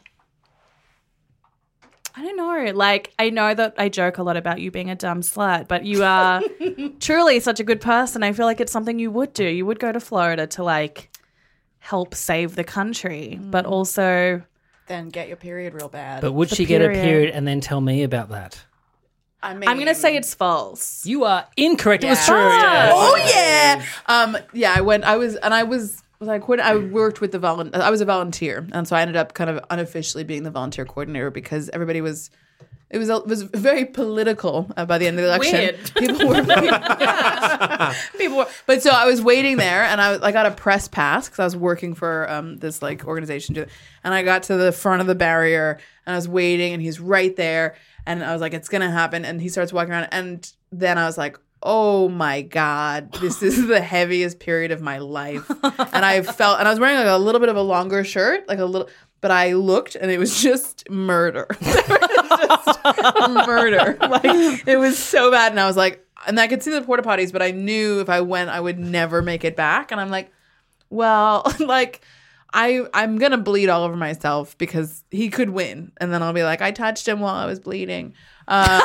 Speaker 8: I don't know. Like, I know that I joke a lot about you being a dumb slut, but you are truly such a good person. I feel like it's something you would do. You would go to Florida to like help save the country, but also
Speaker 10: Then get your period real bad.
Speaker 7: But would
Speaker 8: The
Speaker 7: she get a
Speaker 8: period.
Speaker 7: period and then tell me about that?
Speaker 10: I mean,
Speaker 8: I'm gonna say it's false.
Speaker 7: You are incorrect. It was
Speaker 10: Yeah.
Speaker 7: true. Yeah.
Speaker 11: Oh yeah. Um. Yeah. I went. I was, and I was like, when I worked with the volun. I was a volunteer, and so I ended up kind of unofficially being the volunteer coordinator because everybody was. It was it was very political uh, by the end of the election.
Speaker 8: Weird.
Speaker 11: People were, yeah. people were, but so I was waiting there, and I I got a press pass because I was working for um this like organization, too. And I got to the front of the barrier, and I was waiting, and he's right there, and I was like, it's gonna happen, and he starts walking around, and then I was like, oh my God, this is the heaviest period of my life, and I felt, and I was wearing like a little bit of a longer shirt, like a little. But I looked, and it was just murder. just murder. Like, it was so bad. And I was like, and I could see the porta potties, but I knew if I went, I would never make it back. And I'm like, well, like, I, I'm going to bleed all over myself because he could win. And then I'll be like, I touched him while I was bleeding. Um,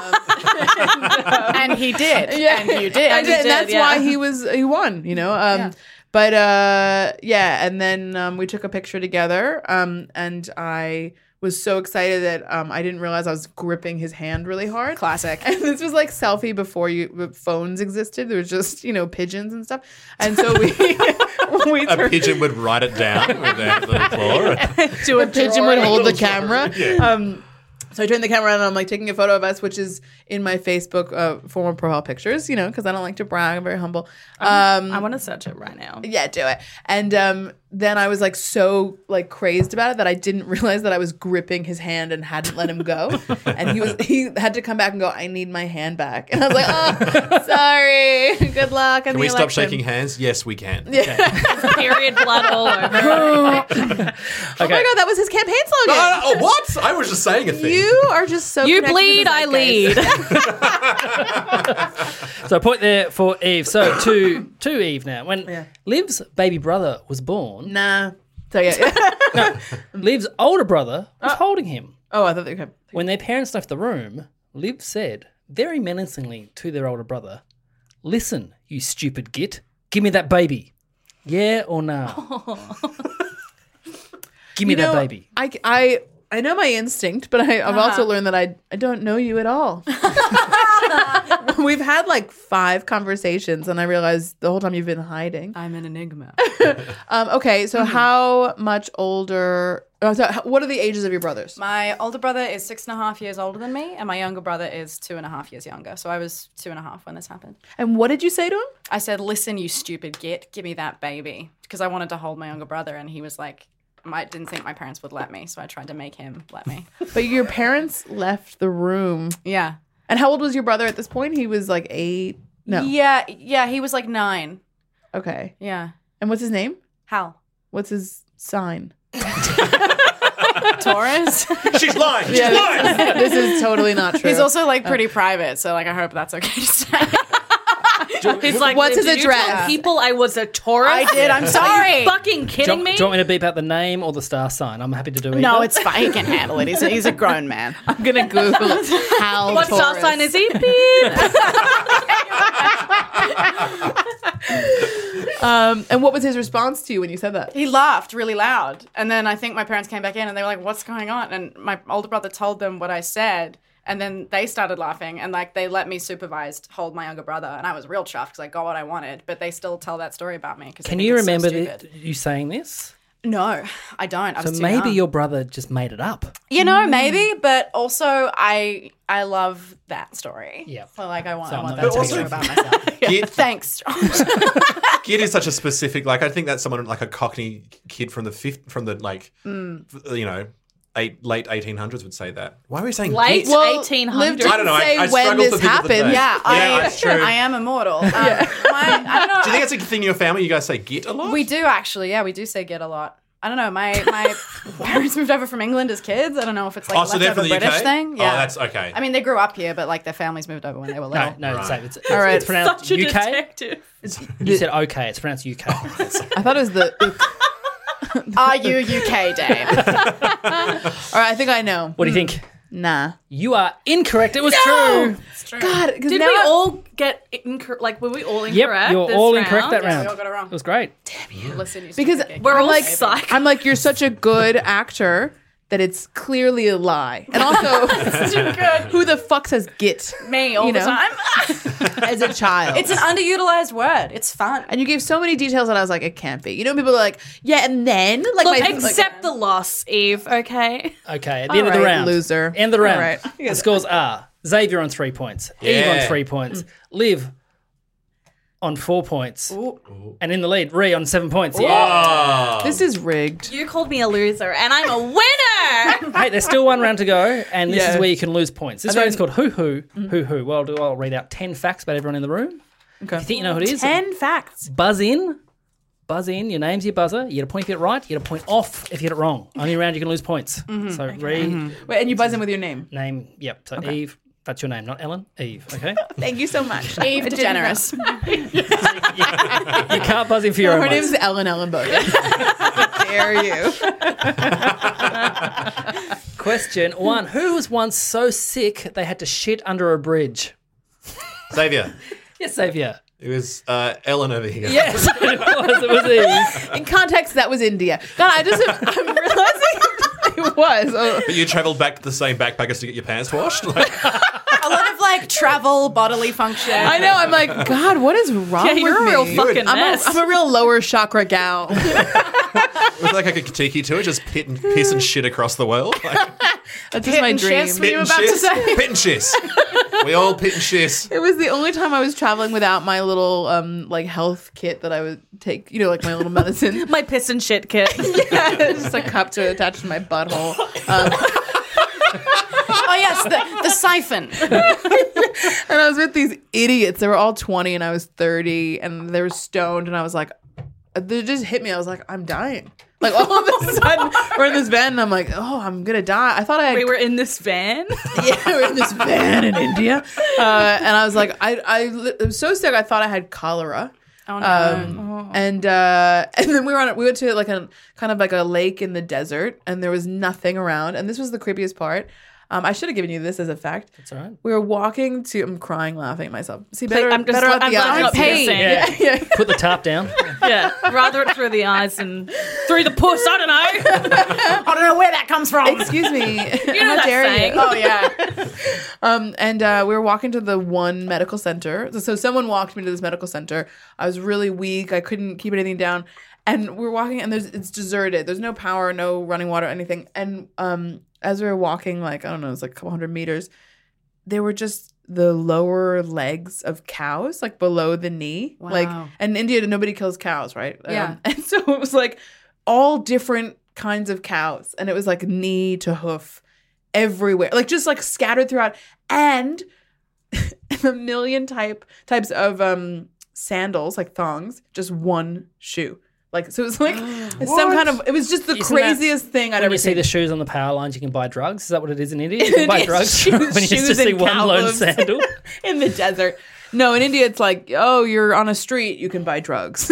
Speaker 10: and he did.
Speaker 11: yeah.
Speaker 10: And you did.
Speaker 11: I
Speaker 10: And
Speaker 11: did,
Speaker 10: you
Speaker 11: and that's
Speaker 8: yeah.
Speaker 11: why he was he won, you know. Um,
Speaker 10: Yeah.
Speaker 11: But uh, yeah, and then um, we took a picture together, um, and I was so excited that um, I didn't realize I was gripping his hand really hard.
Speaker 10: Classic.
Speaker 11: And this was like selfie before you phones existed. There was just you know pigeons and stuff, and so we we
Speaker 9: A
Speaker 11: turned-
Speaker 9: pigeon would write it down with their little claw.
Speaker 11: to a pigeon would hold the
Speaker 9: drawing.
Speaker 11: camera.
Speaker 9: Yeah.
Speaker 11: Um, so I turned the camera on and I'm like taking a photo of us, which is in my Facebook uh, formal profile pictures, you know, because I don't like to brag. I'm very humble. Um,
Speaker 8: I want to search it right now.
Speaker 11: yeah, do it. And um, then I was like so like crazed about it that I didn't realize that I was gripping his hand and hadn't let him go. And he was he had to come back and go, I need my hand back. And I was like, oh, sorry. Good luck.
Speaker 9: Can we stop shaking hands? Yes, we can.
Speaker 8: Period blood all over.
Speaker 11: Oh my God, that was his campaign slogan.
Speaker 9: No, no, oh, what? I was just saying a thing.
Speaker 11: You are just so
Speaker 8: You
Speaker 11: connected to
Speaker 8: bleed,
Speaker 11: the
Speaker 8: I
Speaker 11: zeitgeist.
Speaker 8: lead.
Speaker 7: So a point there for Eve. So to to Eve now. When
Speaker 11: Yeah.
Speaker 7: Liv's baby brother was born,
Speaker 11: Nah. So yeah.
Speaker 7: Liv's older brother was holding him.
Speaker 11: Oh, I thought they okay.
Speaker 7: When their parents left the room, Liv said very menacingly to their older brother, "Listen, you stupid git, give me that baby. Yeah or no? Give me
Speaker 11: You
Speaker 7: that
Speaker 11: know,
Speaker 7: baby."
Speaker 11: I, I, I know my instinct, but I, I've
Speaker 8: Uh-huh.
Speaker 11: also learned that I, I don't know you at all. We've had like five conversations, and I realized the whole time you've been hiding.
Speaker 10: I'm an enigma.
Speaker 11: Um, okay, so how much older? Oh, so how- what are the ages of your brothers?
Speaker 10: My older brother is six and a half years older than me, and my younger brother is two and a half years younger. So I was two and a half when this happened.
Speaker 11: And what did you say to him?
Speaker 10: I said, listen, you stupid git, give me that baby. Because I wanted to hold my younger brother, and he was like, I didn't think my parents would let me, so I tried to make him let me.
Speaker 11: But your parents left the room.
Speaker 10: Yeah.
Speaker 11: And how old was your brother at this point? He was like eight? No.
Speaker 10: Yeah, yeah, he was like nine.
Speaker 11: Okay.
Speaker 10: Yeah.
Speaker 11: And what's his name?
Speaker 10: Hal.
Speaker 11: What's his sign?
Speaker 10: Taurus.
Speaker 9: She's lying. She's
Speaker 11: Yeah,
Speaker 9: lying.
Speaker 11: This is totally not true.
Speaker 10: He's also like pretty private, so like I hope that's okay to say.
Speaker 8: He's like,
Speaker 11: What's his
Speaker 8: did you
Speaker 11: address?
Speaker 8: tell people I was a Taurus?
Speaker 10: I did. I'm
Speaker 8: Are
Speaker 10: sorry.
Speaker 8: you fucking
Speaker 7: Do
Speaker 8: kidding
Speaker 7: you,
Speaker 8: me?
Speaker 7: do you want me to beep out the name or the star sign? I'm happy to do either.
Speaker 10: No, it's fine. He can handle it. He's a, he's a grown man.
Speaker 11: I'm going to Google Hal
Speaker 8: What star
Speaker 11: Taurus.
Speaker 8: sign is he? Beep.
Speaker 11: Um, and what was his response to you when you said that?
Speaker 10: He laughed really loud. And then I think my parents came back in and they were like, what's going on? And my older brother told them what I said. And then they started laughing and like they let me supervised hold my younger brother. And I was real chuffed because I got what I wanted. But they still tell that story about me.
Speaker 7: Can you remember the, you saying this?
Speaker 10: No, I don't. I
Speaker 7: So
Speaker 10: was too
Speaker 7: maybe
Speaker 10: young.
Speaker 7: your brother just made it up.
Speaker 10: You know, maybe, but also I I love that story.
Speaker 7: Yeah.
Speaker 10: So like I want,
Speaker 7: So
Speaker 10: I
Speaker 7: I'm
Speaker 10: want
Speaker 7: not
Speaker 10: that
Speaker 7: gonna
Speaker 10: to
Speaker 7: take
Speaker 10: be
Speaker 7: it
Speaker 10: true about myself.
Speaker 9: Git,
Speaker 10: Thanks, John.
Speaker 9: Git is such a specific. Like I think that's someone like a Cockney kid from the fifth, from the like,
Speaker 10: Mm.
Speaker 9: you know, eight late eighteen hundreds would say that. Why are we saying
Speaker 8: Late
Speaker 9: Git?
Speaker 8: eighteen
Speaker 11: Liv
Speaker 8: hundreds.
Speaker 11: didn't
Speaker 9: I don't know. I-
Speaker 11: say
Speaker 9: I
Speaker 11: when
Speaker 9: struggle
Speaker 11: this
Speaker 9: for people to
Speaker 11: happened.
Speaker 9: say.
Speaker 10: Yeah,
Speaker 9: Yeah,
Speaker 10: I,
Speaker 9: that's true.
Speaker 10: I am immortal. Um, my, I don't know.
Speaker 9: Do you think that's a thing in your family? You guys say Git a lot?
Speaker 10: We do actually, yeah, we do say get a lot. I don't know. My my parents moved over from England as kids. I don't know if it's like
Speaker 9: Oh,
Speaker 10: a
Speaker 9: so they're
Speaker 10: leftover
Speaker 9: from the
Speaker 10: British
Speaker 9: U K?
Speaker 10: thing.
Speaker 9: Oh,
Speaker 10: Yeah,
Speaker 9: that's okay.
Speaker 10: I mean, they grew up here, but like their families moved over when they were
Speaker 7: No,
Speaker 10: little.
Speaker 7: no,
Speaker 9: Right.
Speaker 7: same. It's, it's,
Speaker 11: All right.
Speaker 7: it's pronounced
Speaker 8: Such a
Speaker 7: U K.
Speaker 8: detective.
Speaker 7: You said okay. It's pronounced U K.
Speaker 11: I thought it was the...
Speaker 10: Are you U K, Dave?
Speaker 11: All right, I think I know.
Speaker 7: What do you think?
Speaker 11: Nah.
Speaker 7: You are incorrect. It was
Speaker 11: No!
Speaker 7: true.
Speaker 11: God, because
Speaker 8: Did
Speaker 11: now
Speaker 8: we
Speaker 11: I-
Speaker 8: all get incorrect? Like, were we all
Speaker 7: Yep,
Speaker 8: incorrect?
Speaker 7: you're
Speaker 8: this
Speaker 7: all
Speaker 8: round?
Speaker 7: incorrect that
Speaker 10: Yeah,
Speaker 7: round.
Speaker 10: we all got it wrong.
Speaker 7: It was great.
Speaker 10: Listen, you
Speaker 11: Because
Speaker 10: stupid
Speaker 8: We're
Speaker 11: I'm
Speaker 8: all
Speaker 11: like,
Speaker 8: psych.
Speaker 11: I'm like, you're such a good actor that it's clearly a lie. And also, who the fuck says git
Speaker 10: me all
Speaker 11: you
Speaker 10: the
Speaker 11: know?
Speaker 10: time.
Speaker 11: as a child?
Speaker 10: It's an underutilized word. It's fun.
Speaker 11: And you gave so many details that I was like, it can't be. You know, people are like, yeah, and then like
Speaker 8: Look,
Speaker 11: my
Speaker 8: accept the loss, Eve. Okay.
Speaker 7: Okay, at the end of the
Speaker 11: right,
Speaker 7: round.
Speaker 11: loser.
Speaker 7: End of the round.
Speaker 11: All right.
Speaker 7: The scores are Xavier on three points, Eve
Speaker 9: Yeah.
Speaker 7: on three points, Liv on four points, and in the lead, Ree on seven points. Yeah.
Speaker 11: This is rigged.
Speaker 8: You called me a loser, and I'm a winner.
Speaker 7: Hey, there's still one round to go, and this
Speaker 11: Yeah.
Speaker 7: is where you can lose points. This
Speaker 11: And
Speaker 7: round is
Speaker 11: then-
Speaker 7: called Who Who, Who Who. Well, I'll, do, I'll read out ten facts about everyone in the room.
Speaker 11: Okay.
Speaker 7: If you think you know who it is,
Speaker 11: Ten facts.
Speaker 7: buzz in. Buzz in. Your name's your buzzer. You get a point if you get it right. You get a point off if you get it wrong. Only round you can lose points. So, Ree,
Speaker 11: Wait, and you buzz in with your name.
Speaker 7: name, yep. So, Eve, that's your name, not Ellen. Eve, okay?
Speaker 11: Thank you so much.
Speaker 10: Eve
Speaker 11: I didn't
Speaker 10: DeGeneres.
Speaker 7: You can't buzz in for your
Speaker 11: know.
Speaker 7: own
Speaker 11: Her
Speaker 7: ones.
Speaker 11: name's Ellen Ellenberg. How dare you?
Speaker 7: Question one. Who was once so sick they had to shit under a bridge?
Speaker 9: Xavier.
Speaker 7: Yes, Xavier.
Speaker 9: It was uh, Ellen over here.
Speaker 7: Yes, it was. It was Eve.
Speaker 11: In context, that was India. God, I just I'm realizing it was. Oh.
Speaker 9: But you travelled back to the same backpackers to get your pants washed? Like,
Speaker 10: A lot of like travel, bodily function.
Speaker 11: I know. I'm like, God, what is wrong
Speaker 8: Yeah,
Speaker 11: with
Speaker 8: you're a
Speaker 11: me?
Speaker 8: real fucking
Speaker 11: I'm
Speaker 8: mess.
Speaker 11: a, I'm a real lower chakra gal.
Speaker 9: it was like a tiki tour, just pit and, piss and shit across the world. Like,
Speaker 11: That's just my
Speaker 10: and
Speaker 11: dream.
Speaker 10: shiz, were you
Speaker 9: and
Speaker 10: about to
Speaker 9: shiz.
Speaker 10: say?
Speaker 9: Pit and shiz. We all pit and shiz.
Speaker 11: It was the only time I was traveling without my little um like health kit that I would take, you know, like my little medicine.
Speaker 8: My piss and shit kit.
Speaker 11: Yeah, it's just a cup to attach to my butthole. Um,
Speaker 10: Oh yes, the, the siphon.
Speaker 11: and I was with these idiots. They were all twenty and I was thirty and they were stoned and I was like, they just hit me. I was like, I'm dying. Like all of a sudden we're in this van and I'm like, oh, I'm going to die. I thought I had
Speaker 8: We were in this van.
Speaker 11: yeah, we're in this van in India. Uh, and I was like, I, I, li- I was so sick. I thought I had cholera.
Speaker 10: Oh no.
Speaker 11: Um, and uh, and then we were on it. We went to like a kind of like a lake in the desert, and there was nothing around. And this was the creepiest part. Um, I should have given you this as a fact.
Speaker 7: That's all right.
Speaker 11: We were walking to. I'm crying, laughing at myself. See, better,
Speaker 8: I'm just
Speaker 11: better at
Speaker 8: I'm
Speaker 11: the
Speaker 8: glad you're not
Speaker 11: eyes.
Speaker 8: piercing.
Speaker 7: Yeah.
Speaker 11: Yeah.
Speaker 7: Put the tarp down.
Speaker 8: Yeah, rather it through the eyes and through the puss. I don't know.
Speaker 10: I don't know where that comes from.
Speaker 11: Excuse me.
Speaker 8: know
Speaker 11: How
Speaker 8: that
Speaker 11: dare
Speaker 8: saying.
Speaker 11: you?
Speaker 10: Oh yeah.
Speaker 11: Um, and uh, we were walking to the one medical center. So, so someone walked me to this medical center. I was really weak. I couldn't keep anything down. And we were walking, and there's it's deserted. There's no power, no running water, anything. And um, as we were walking, like I don't know, it was like a couple hundred meters. They were just the lower legs of cows, like below the knee.
Speaker 10: Wow.
Speaker 11: Like, and in India, nobody kills cows, right?
Speaker 10: Yeah.
Speaker 11: Um, and so it was like all different kinds of cows, and it was like knee to hoof everywhere, like just like scattered throughout, and a million type types of um sandals, like thongs, just one shoe. Like, so it was like some kind of, it was just the
Speaker 7: Isn't
Speaker 11: craziest
Speaker 7: that-
Speaker 11: thing I'd
Speaker 7: when
Speaker 11: ever
Speaker 7: you see
Speaker 11: seen.
Speaker 7: the shoes on the power lines, you can buy drugs. Is that what it is in India? You can buy
Speaker 11: Yes,
Speaker 7: drugs
Speaker 11: shoes-
Speaker 7: when you
Speaker 11: shoes
Speaker 7: just see
Speaker 11: and
Speaker 7: one
Speaker 11: cow
Speaker 7: lone
Speaker 11: hooves.
Speaker 7: sandal.
Speaker 11: In the desert. No, in India, it's like, oh, you're on a street, you can buy drugs.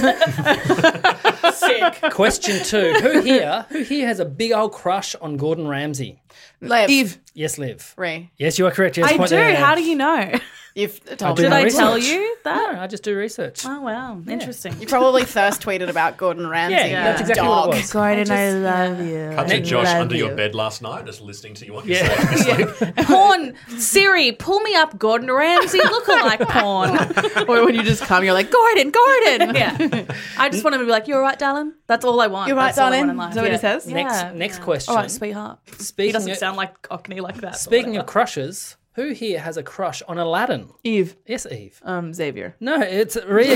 Speaker 8: Sick.
Speaker 7: Question two: Who here? Who here has a big old crush on Gordon Ramsay?
Speaker 10: Liv.
Speaker 11: Eve.
Speaker 7: Yes, Liv.
Speaker 10: Ray.
Speaker 7: Yes, you are correct. Yes,
Speaker 8: I
Speaker 7: point
Speaker 8: do.
Speaker 7: there.
Speaker 8: How do you know?
Speaker 10: You've
Speaker 7: I
Speaker 10: told
Speaker 7: do
Speaker 10: me.
Speaker 8: Did
Speaker 7: my
Speaker 8: I tell
Speaker 7: research.
Speaker 8: you that?
Speaker 7: No, I just do research.
Speaker 8: Oh wow, interesting.
Speaker 10: You probably first tweeted about Gordon Ramsay.
Speaker 7: Yeah,
Speaker 8: Yeah.
Speaker 7: that's exactly
Speaker 10: Dog.
Speaker 7: what it was.
Speaker 11: Gordon,
Speaker 10: I
Speaker 11: I,
Speaker 10: just-
Speaker 11: love you.
Speaker 9: Cut to
Speaker 11: I
Speaker 9: Josh
Speaker 11: love
Speaker 9: under
Speaker 11: you.
Speaker 9: your bed last night, just listening to you on your
Speaker 7: Yeah.
Speaker 9: sleep.
Speaker 8: Porn, Siri, pull me up Gordon Ramsay lookalike porn.
Speaker 11: Or when you just come, you're like, Gordon, Gordon.
Speaker 8: Yeah, I just want him to be like, "You all right, darling?" That's all I want.
Speaker 10: You all right,
Speaker 8: That's all I
Speaker 10: darling?
Speaker 8: want in life.
Speaker 11: Is that what he
Speaker 8: Yeah.
Speaker 11: says?
Speaker 7: Next,
Speaker 8: Yeah.
Speaker 7: next
Speaker 8: Yeah.
Speaker 7: question.
Speaker 8: All right, sweetheart. He
Speaker 7: Speaking
Speaker 8: doesn't
Speaker 7: of,
Speaker 8: sound like Cockney like that. but
Speaker 7: speaking of
Speaker 8: whatever.
Speaker 7: crushes, who here has a crush on Aladdin?
Speaker 11: Eve.
Speaker 7: Yes, Eve.
Speaker 11: Um, Xavier.
Speaker 7: No, it's really.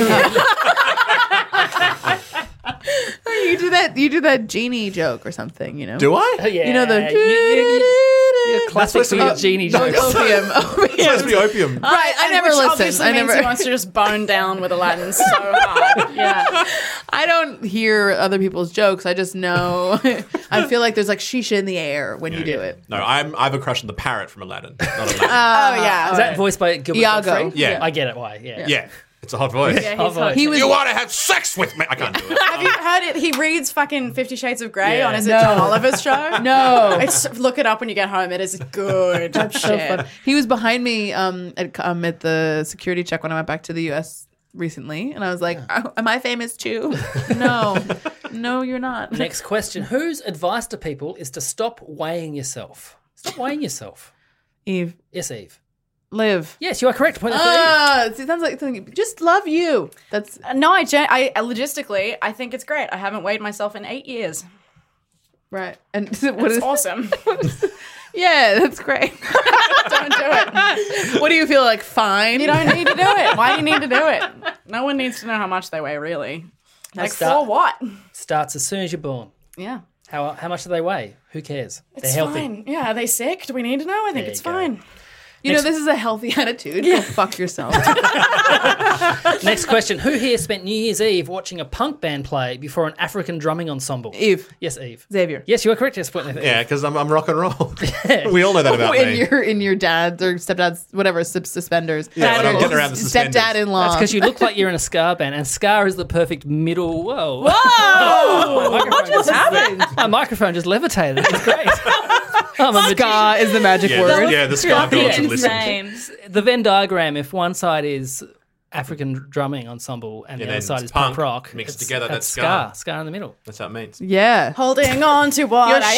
Speaker 11: You do that. You do that genie joke or something. You know.
Speaker 9: Do I?
Speaker 7: yeah,
Speaker 11: You know the.
Speaker 7: you, you, you, you're classic
Speaker 9: supposed to
Speaker 7: for your
Speaker 9: be-
Speaker 7: genie
Speaker 11: Oh,
Speaker 7: jokes.
Speaker 11: opium.
Speaker 9: It's supposed to be opium.
Speaker 11: Right. I
Speaker 10: And
Speaker 11: never
Speaker 10: which
Speaker 11: listen.
Speaker 10: obviously
Speaker 11: I
Speaker 10: means
Speaker 11: never.
Speaker 10: he wants to just bone down with Aladdin so hard.
Speaker 8: yeah,
Speaker 11: I don't hear other people's jokes. I just know. I feel like there's like shisha in the air when you do it.
Speaker 9: No, I'm, I have a crush on the parrot from Aladdin. Not Aladdin.
Speaker 10: Oh, yeah.
Speaker 7: Is that voiced by Gilbert
Speaker 11: Iago.
Speaker 7: Gottfried?
Speaker 9: Yeah.
Speaker 7: I get it. Why? Yeah.
Speaker 9: yeah, it's a hot voice.
Speaker 8: yeah,
Speaker 7: Oh,
Speaker 8: he's hot.
Speaker 7: boy.
Speaker 11: He was.
Speaker 9: You want to have sex with me? I can't do it.
Speaker 10: Have you heard it? He reads fucking Fifty Shades of Grey
Speaker 7: Yeah.
Speaker 10: on his
Speaker 11: No.
Speaker 10: John Oliver's show.
Speaker 11: No.
Speaker 10: It's, look it up when you get home. It is good. That's
Speaker 11: so fun. He was behind me um, at, um, at the security check when I went back to the U S recently, and I was like, oh, "Am I famous too?" No, no, you're not.
Speaker 7: Next question: Whose advice to people is to stop weighing yourself? Stop weighing yourself.
Speaker 11: Eve,
Speaker 7: Yes, Eve.
Speaker 11: live.
Speaker 7: Yes, you are correct. Point that for Eve.
Speaker 11: Ah, it sounds like something. Just love you. That's
Speaker 10: No, I, gen- I I- logistically, I think it's great. I haven't weighed myself in eight years.
Speaker 11: right. And what
Speaker 10: It's
Speaker 11: is?
Speaker 10: awesome.
Speaker 11: Yeah, that's great.
Speaker 10: Don't do it.
Speaker 11: What do you feel like? Fine.
Speaker 10: You don't need to do it. Why do you need to do it? No one needs to know how much they weigh, really. Like,
Speaker 7: start-
Speaker 10: for what?
Speaker 7: Starts as soon as you're born.
Speaker 10: Yeah.
Speaker 7: How how much do they weigh? Who cares?
Speaker 10: It's
Speaker 7: They're healthy.
Speaker 10: fine. Yeah, are they sick? Do we need to know? I think
Speaker 7: There
Speaker 10: it's
Speaker 7: you go.
Speaker 10: fine.
Speaker 11: You know, this is a healthy attitude. Go fuck yourself.
Speaker 7: Next question: Who here spent New Year's Eve watching a punk band play before an African drumming ensemble?
Speaker 11: Eve.
Speaker 7: Yes, Eve.
Speaker 11: Xavier.
Speaker 7: Yes, you are correct. Yes, point there for
Speaker 9: Yeah,
Speaker 7: Eve.
Speaker 9: because I'm, I'm rock and roll. We all know that about
Speaker 11: in
Speaker 9: me.
Speaker 11: your in your dad's or stepdad's whatever sus- suspenders.
Speaker 9: Yeah, when I'm getting around the suspenders.
Speaker 11: Stepdad-in-law.
Speaker 7: That's because you look like you're in a ska band, and ska is the perfect middle. Whoa!
Speaker 11: Whoa!
Speaker 7: My microphone just happened? My microphone just levitated. It's great. I'm a magician.
Speaker 11: Ska is the magic
Speaker 9: Yeah,
Speaker 11: word.
Speaker 9: yeah, the Sky
Speaker 8: That'd be
Speaker 9: God should listen.
Speaker 8: insane.
Speaker 7: The Venn diagram, if one side is African drumming ensemble and
Speaker 9: Yeah,
Speaker 7: the
Speaker 9: then
Speaker 7: other side
Speaker 9: it's
Speaker 7: is punk,
Speaker 9: punk
Speaker 7: rock,
Speaker 9: mixed
Speaker 7: it's-
Speaker 9: together, that's
Speaker 7: ska.
Speaker 9: ska.
Speaker 7: Ska in the middle.
Speaker 9: That's what it means.
Speaker 11: Yeah.
Speaker 10: Holding on to what
Speaker 11: You're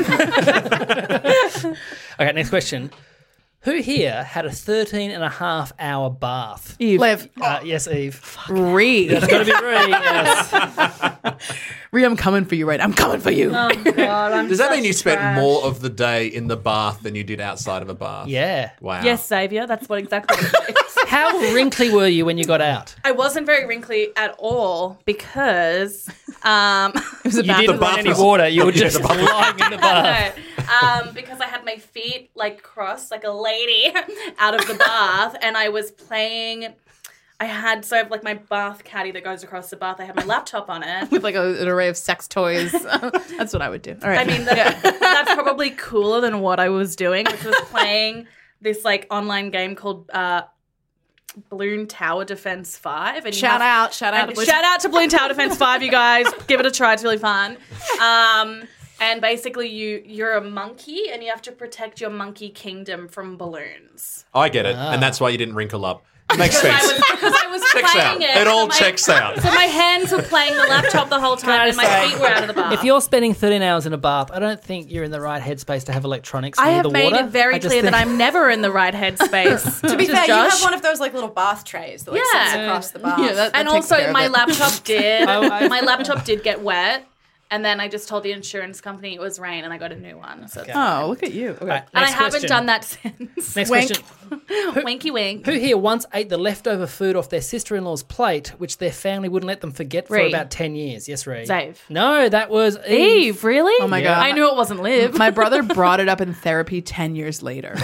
Speaker 10: I am.
Speaker 7: Okay, next question. Who here had a thirteen and a half hour bath?
Speaker 11: Eve.
Speaker 10: Live.
Speaker 7: Uh, yes, Eve.
Speaker 11: Ree.
Speaker 7: It's got to be Ree. Yes.
Speaker 11: Ree, I'm coming for you, right? I'm coming for you.
Speaker 8: Oh God, I'm
Speaker 9: Does that
Speaker 8: such
Speaker 9: mean you spent
Speaker 8: trash.
Speaker 9: more of the day in the bath than you did outside of a bath?
Speaker 7: Yeah.
Speaker 9: Wow.
Speaker 8: Yes, Xavier. That's what exactly. What it is.
Speaker 7: How wrinkly were you when you got out?
Speaker 8: I wasn't very wrinkly at all because um,
Speaker 11: It was a
Speaker 7: You
Speaker 11: bath.
Speaker 7: didn't
Speaker 9: bath
Speaker 7: want any
Speaker 9: was-
Speaker 7: water. You were
Speaker 9: Yeah,
Speaker 7: just
Speaker 9: the bath-
Speaker 7: lying in the bath.
Speaker 8: no, um, because I had my feet like crossed like a lady out of the bath, and I was playing. I had so I have like my bath caddy that goes across the bath. I had my laptop on it.
Speaker 11: with like a, an array of sex toys. That's what I would do. All right.
Speaker 8: I mean, that, that's probably cooler than what I was doing, which was playing this like online game called uh, Balloon Tower Defense Five. And you
Speaker 10: Shout
Speaker 8: have-
Speaker 10: out, shout out.
Speaker 8: and
Speaker 10: to Blue-
Speaker 8: shout out to Balloon Tower Defense Five, you guys. Give it a try; it's really fun. Um, and basically, you you're a monkey, and you have to protect your monkey kingdom from balloons.
Speaker 9: I get it. And that's why you didn't wrinkle up. Makes
Speaker 8: Because I
Speaker 9: sense.
Speaker 8: was, because I was
Speaker 9: Checks
Speaker 8: playing
Speaker 9: out.
Speaker 8: it.
Speaker 9: It all
Speaker 8: so my-
Speaker 9: checks out.
Speaker 8: So my hands were playing the laptop the whole time, and my
Speaker 7: say,
Speaker 8: feet were out of the bath.
Speaker 7: If you're spending thirteen hours in a bath, I don't think you're in the right headspace to have electronics
Speaker 8: I
Speaker 7: near
Speaker 8: have
Speaker 7: the
Speaker 8: made
Speaker 7: water.
Speaker 8: it very
Speaker 7: I just
Speaker 8: clear that
Speaker 7: think-
Speaker 8: I'm never in the right headspace.
Speaker 10: To be
Speaker 8: Just
Speaker 10: fair, you
Speaker 8: Josh.
Speaker 10: have one of those like little bath trays that like,
Speaker 8: Yeah.
Speaker 10: sits across the bath.
Speaker 11: Yeah, that-
Speaker 8: and
Speaker 11: takes
Speaker 8: also
Speaker 11: care of
Speaker 8: my
Speaker 11: it.
Speaker 8: laptop did
Speaker 7: Oh, I-
Speaker 8: my laptop did get wet, And then I just told the insurance company it was rain, and I got a new one. So it's-
Speaker 11: Oh, look at you. Okay.
Speaker 7: Right,
Speaker 8: and I
Speaker 7: next
Speaker 8: haven't
Speaker 7: question.
Speaker 8: done that since.
Speaker 7: Next
Speaker 8: Wink.
Speaker 7: question.
Speaker 8: Winky wink.
Speaker 7: Who here once ate the leftover food off their sister-in-law's plate, which their family wouldn't let them forget for
Speaker 8: Ree.
Speaker 7: about ten years? Yes, Ree.
Speaker 8: Dave.
Speaker 7: No, that was Eve.
Speaker 8: Eve, really?
Speaker 11: Oh my
Speaker 7: Yeah.
Speaker 11: God.
Speaker 8: I knew it wasn't Liv.
Speaker 11: My brother brought it up in therapy ten years later.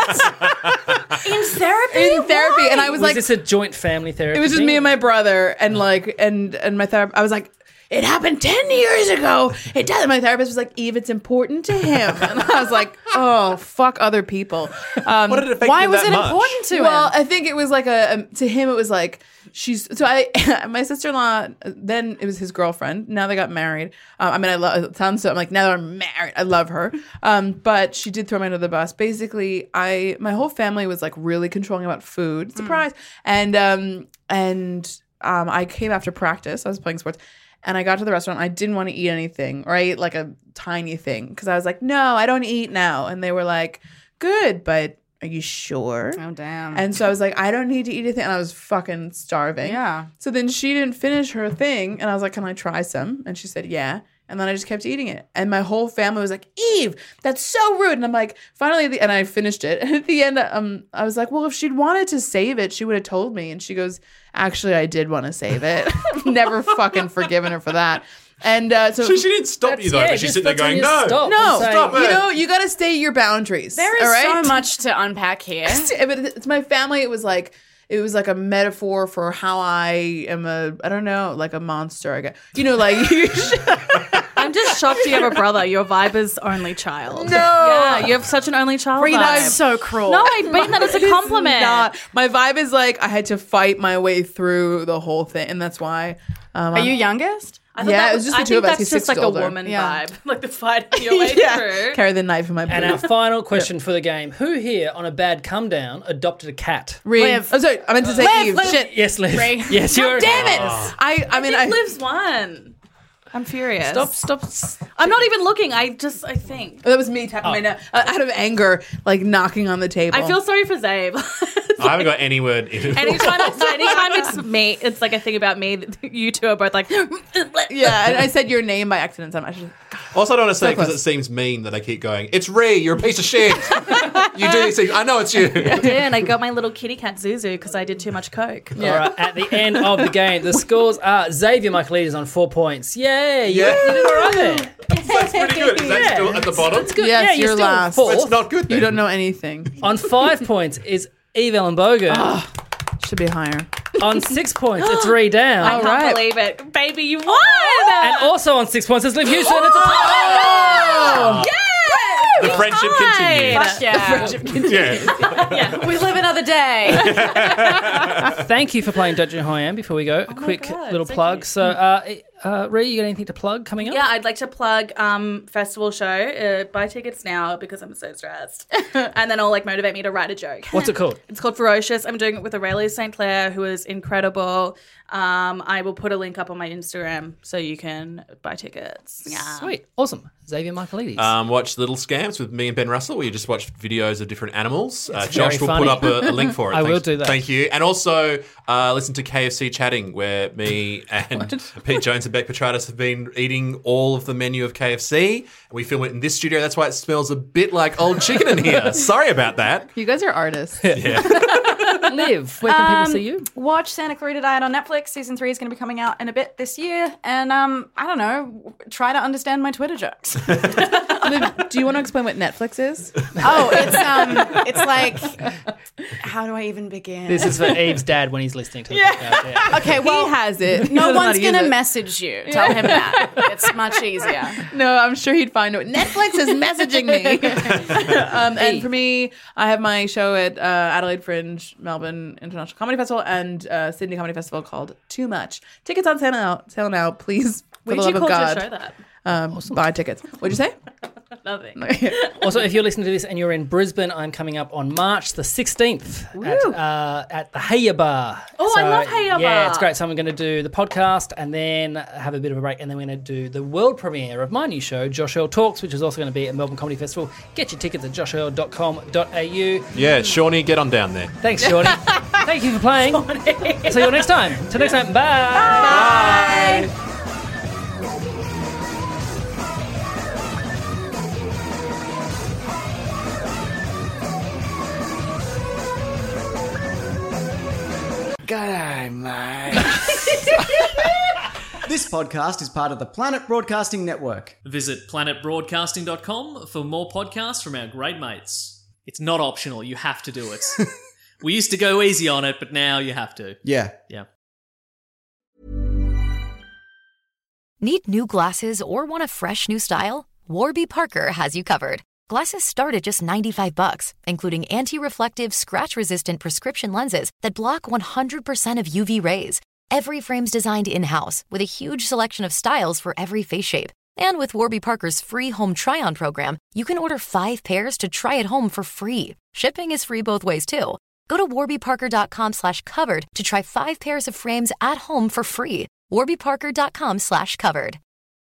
Speaker 8: In therapy?
Speaker 11: In therapy. And I was,
Speaker 7: Was
Speaker 11: like,
Speaker 7: this a joint family therapy?
Speaker 11: it was just
Speaker 7: thing?
Speaker 11: me and my brother. And like, and, and my therapist, I was like, it happened ten years ago. It does. My therapist was like, Eve, it's important to him. And I was like, oh, fuck other people. Um,
Speaker 9: What did it affect
Speaker 10: Why
Speaker 9: you
Speaker 10: was
Speaker 9: that
Speaker 10: it
Speaker 9: much?
Speaker 10: important to
Speaker 11: well,
Speaker 10: him?
Speaker 11: I think it was like a, um, to him, it was like, she's, so I, my sister-in-law, then it was his girlfriend. Now they got married. Um, I mean, I love, it sounds so, I'm like, now they're married. I love her. Um, but she did throw me under the bus. Basically, I, my whole family was like really controlling about food. Surprise. And, um, and, um, I came after practice. I was playing sports. And I got to the restaurant. I didn't want to eat anything, right? Like a tiny thing. Because I was like, no, I don't eat now. And they were like, good, but are you sure?
Speaker 10: Oh, damn.
Speaker 11: And so I was like, I don't need to eat anything. And I was fucking starving.
Speaker 10: Yeah.
Speaker 11: So then she didn't finish her thing. And I was like, can I try some? And she said, yeah. And then I just kept eating it. And my whole family was like, Eve, that's so rude. And I'm like, finally, at the, and I finished it. And at the end, um, I was like, well, if she'd wanted to save it, she would have told me. And she goes, actually, I did want to save it. I've never fucking forgiven her for that. And uh, so,
Speaker 9: So she didn't stop you though,
Speaker 7: yeah,
Speaker 9: but she's
Speaker 7: just
Speaker 9: sitting there
Speaker 7: that's when
Speaker 9: going,
Speaker 7: you
Speaker 9: no.
Speaker 7: stop
Speaker 11: no,
Speaker 7: and say-
Speaker 9: Stop it.
Speaker 11: you know, you got to stay your boundaries.
Speaker 10: There is
Speaker 11: all right?
Speaker 10: so much to unpack here.
Speaker 11: But it's my family. It was like it was like a metaphor for how I am a I don't know like a monster. I guess you know like you should,
Speaker 8: I'm just shocked you have a brother. Your vibe is only child.
Speaker 11: No.
Speaker 8: Yeah, you have such an only child
Speaker 10: Rita
Speaker 8: vibe.
Speaker 10: is so cruel.
Speaker 8: No, I mean that as a
Speaker 11: It is
Speaker 8: compliment.
Speaker 11: not. My vibe is like I had to fight my way through the whole thing, and that's why. Um,
Speaker 10: Are you youngest?
Speaker 8: I thought
Speaker 11: Yeah,
Speaker 8: that
Speaker 11: it was just the
Speaker 8: I
Speaker 11: two
Speaker 8: think
Speaker 11: of us.
Speaker 8: That's
Speaker 11: He's
Speaker 8: just
Speaker 11: six
Speaker 8: like a
Speaker 11: older.
Speaker 8: woman
Speaker 10: Yeah.
Speaker 8: vibe, like the fighting your way
Speaker 11: yeah,
Speaker 8: through.
Speaker 11: carry the knife in my boot.
Speaker 7: And our final question for the game: Who here, on a bad come down, adopted a cat?
Speaker 11: Reed.
Speaker 10: Liv.
Speaker 11: Oh, sorry, I meant to say
Speaker 10: Liv,
Speaker 11: Eve.
Speaker 10: Liv.
Speaker 11: Shit.
Speaker 7: Yes, Liv.
Speaker 10: Ray.
Speaker 7: Yes, you're.
Speaker 11: Damn it!
Speaker 7: Oh.
Speaker 11: I I mean I.
Speaker 8: I think Liv's one. I'm furious.
Speaker 7: Stop! Stop!
Speaker 8: I'm not even looking. I just, I think.
Speaker 11: That was me tapping my neck uh, out of anger, like knocking on the table.
Speaker 8: I feel sorry for Zabe.
Speaker 9: I haven't got any word in it.
Speaker 8: anytime, it's, anytime it's me, it's like a thing about me. You two are both like,
Speaker 11: Yeah, and I said your name by accident. So I'm actually.
Speaker 9: Also, I don't want to say
Speaker 11: So
Speaker 9: because
Speaker 11: close.
Speaker 9: it seems mean that I keep going, it's Ree, you're a piece of shit. You do these things. I know it's you.
Speaker 8: yeah, and I got my little kitty cat Zuzu because I did too much coke.
Speaker 7: All right. At the end of the game, the scores are Xavier Michaelides on four points. Yay! You,
Speaker 9: Yeah.
Speaker 7: you did all right there.
Speaker 9: That's pretty good. Is that
Speaker 7: Yeah.
Speaker 9: still at the bottom?
Speaker 7: It's good.
Speaker 11: Yes,
Speaker 7: yeah, you're
Speaker 11: you're
Speaker 7: still
Speaker 11: last.
Speaker 7: fourth.
Speaker 9: It's not good then.
Speaker 11: You don't know anything.
Speaker 7: On five points is Eve Ellen Bogan.
Speaker 11: Should be higher.
Speaker 7: On six points, it's Ree Down.
Speaker 8: I can't
Speaker 11: right.
Speaker 8: believe it. Baby, you won!
Speaker 7: And also on six points is Liv Houston. It's a
Speaker 11: Oh!
Speaker 9: The friendship continues.
Speaker 10: Fuck yeah.
Speaker 9: Yeah.
Speaker 10: We live another day.
Speaker 7: Thank you for playing Don't You Know Who I Am. Before we go, a quick
Speaker 8: God,
Speaker 7: little
Speaker 8: thank
Speaker 7: plug.
Speaker 8: you.
Speaker 7: So, uh, uh, Ree, you got anything to plug coming up?
Speaker 8: Yeah, I'd like to plug um festival show. Uh, buy tickets now because I'm so stressed, and then it'll like motivate me to write a joke.
Speaker 7: What's it called?
Speaker 8: It's called Ferocious. I'm doing it with Aurelia Saint Clair, who is incredible. Um, I will put a link up on my Instagram so you can buy tickets. Yeah.
Speaker 7: Sweet. Awesome. Xavier Michaelides.
Speaker 9: Um, watch Little Scamps with me and Ben Russell, where you just watch videos of different animals. Uh,
Speaker 7: It's
Speaker 9: Josh
Speaker 7: very
Speaker 9: will
Speaker 7: funny.
Speaker 9: put up a, a link for it.
Speaker 7: I
Speaker 9: Thanks-
Speaker 7: will do that.
Speaker 9: Thank you. And also uh, listen to K F C Chatting, where me and Pete Jones and Beck Petratus have been eating all of the menu of K F C. And we film it in this studio. That's why it smells a bit like old chicken in here. Sorry about that.
Speaker 11: You guys are artists.
Speaker 7: Liv, where can
Speaker 10: Um,
Speaker 7: people see you?
Speaker 10: Watch Santa Clarita Diet on Netflix. Season three is going to be coming out in a bit this year. And um, I don't know, try to understand my Twitter jokes.
Speaker 11: Liv, do you want to explain what Netflix is?
Speaker 10: Oh, it's um, it's like, how do I even begin?
Speaker 7: This is for Eve's dad when he's listening to the podcast. Yeah.
Speaker 10: okay, well,
Speaker 11: he has it. He
Speaker 10: no
Speaker 11: doesn't know how
Speaker 10: one's
Speaker 11: to use
Speaker 10: gonna
Speaker 11: it.
Speaker 10: message you. Tell him that. It's much easier.
Speaker 11: No, I'm sure he'd find it. Netflix is messaging me. um, and for me, I have my show at uh, Adelaide Fringe, Melbourne International Comedy Festival, and uh, Sydney Comedy Festival called Too Much. Tickets on sale now. Sale now, please. For
Speaker 8: When
Speaker 11: the
Speaker 8: did you
Speaker 11: love
Speaker 8: call
Speaker 11: of
Speaker 8: your
Speaker 11: God.
Speaker 8: show that?
Speaker 11: Um, Buy tickets. What'd you say?
Speaker 8: Nothing.
Speaker 7: Also, if you're listening to this and you're in Brisbane, I'm coming up on March the sixteenth at, uh, at the Heya Bar.
Speaker 8: Oh, I love Heya
Speaker 7: Yeah,
Speaker 8: Bar.
Speaker 7: it's great. So I'm going to do the podcast and then have a bit of a break, and then we're going to do the world premiere of my new show, Josh Earl Talks, which is also going to be at Melbourne Comedy Festival. Get your tickets at josh earl dot com dot a u.
Speaker 9: Yeah, Shawnee, get on down there.
Speaker 7: Thanks, Shawnee. Thank you for playing. See you next time. Till next time. Bye.
Speaker 8: Bye.
Speaker 12: G'day, mate.
Speaker 6: This podcast is part of the Planet Broadcasting Network.
Speaker 13: Visit planet broadcasting dot com for more podcasts from our great mates. It's not optional, you have to do it. We used to go easy on it, but now you have to.
Speaker 6: Yeah.
Speaker 13: Yeah.
Speaker 14: Need new glasses or want a fresh new style? Warby Parker has you covered. Glasses start at just ninety-five bucks, including anti-reflective, scratch-resistant prescription lenses that block one hundred percent of U V rays. Every frame's designed in-house with a huge selection of styles for every face shape. And with Warby Parker's free home try-on program, you can order five pairs to try at home for free. Shipping is free both ways, too. Go to warbyparker.com slash covered to try five pairs of frames at home for free. warbyparker.com slash covered.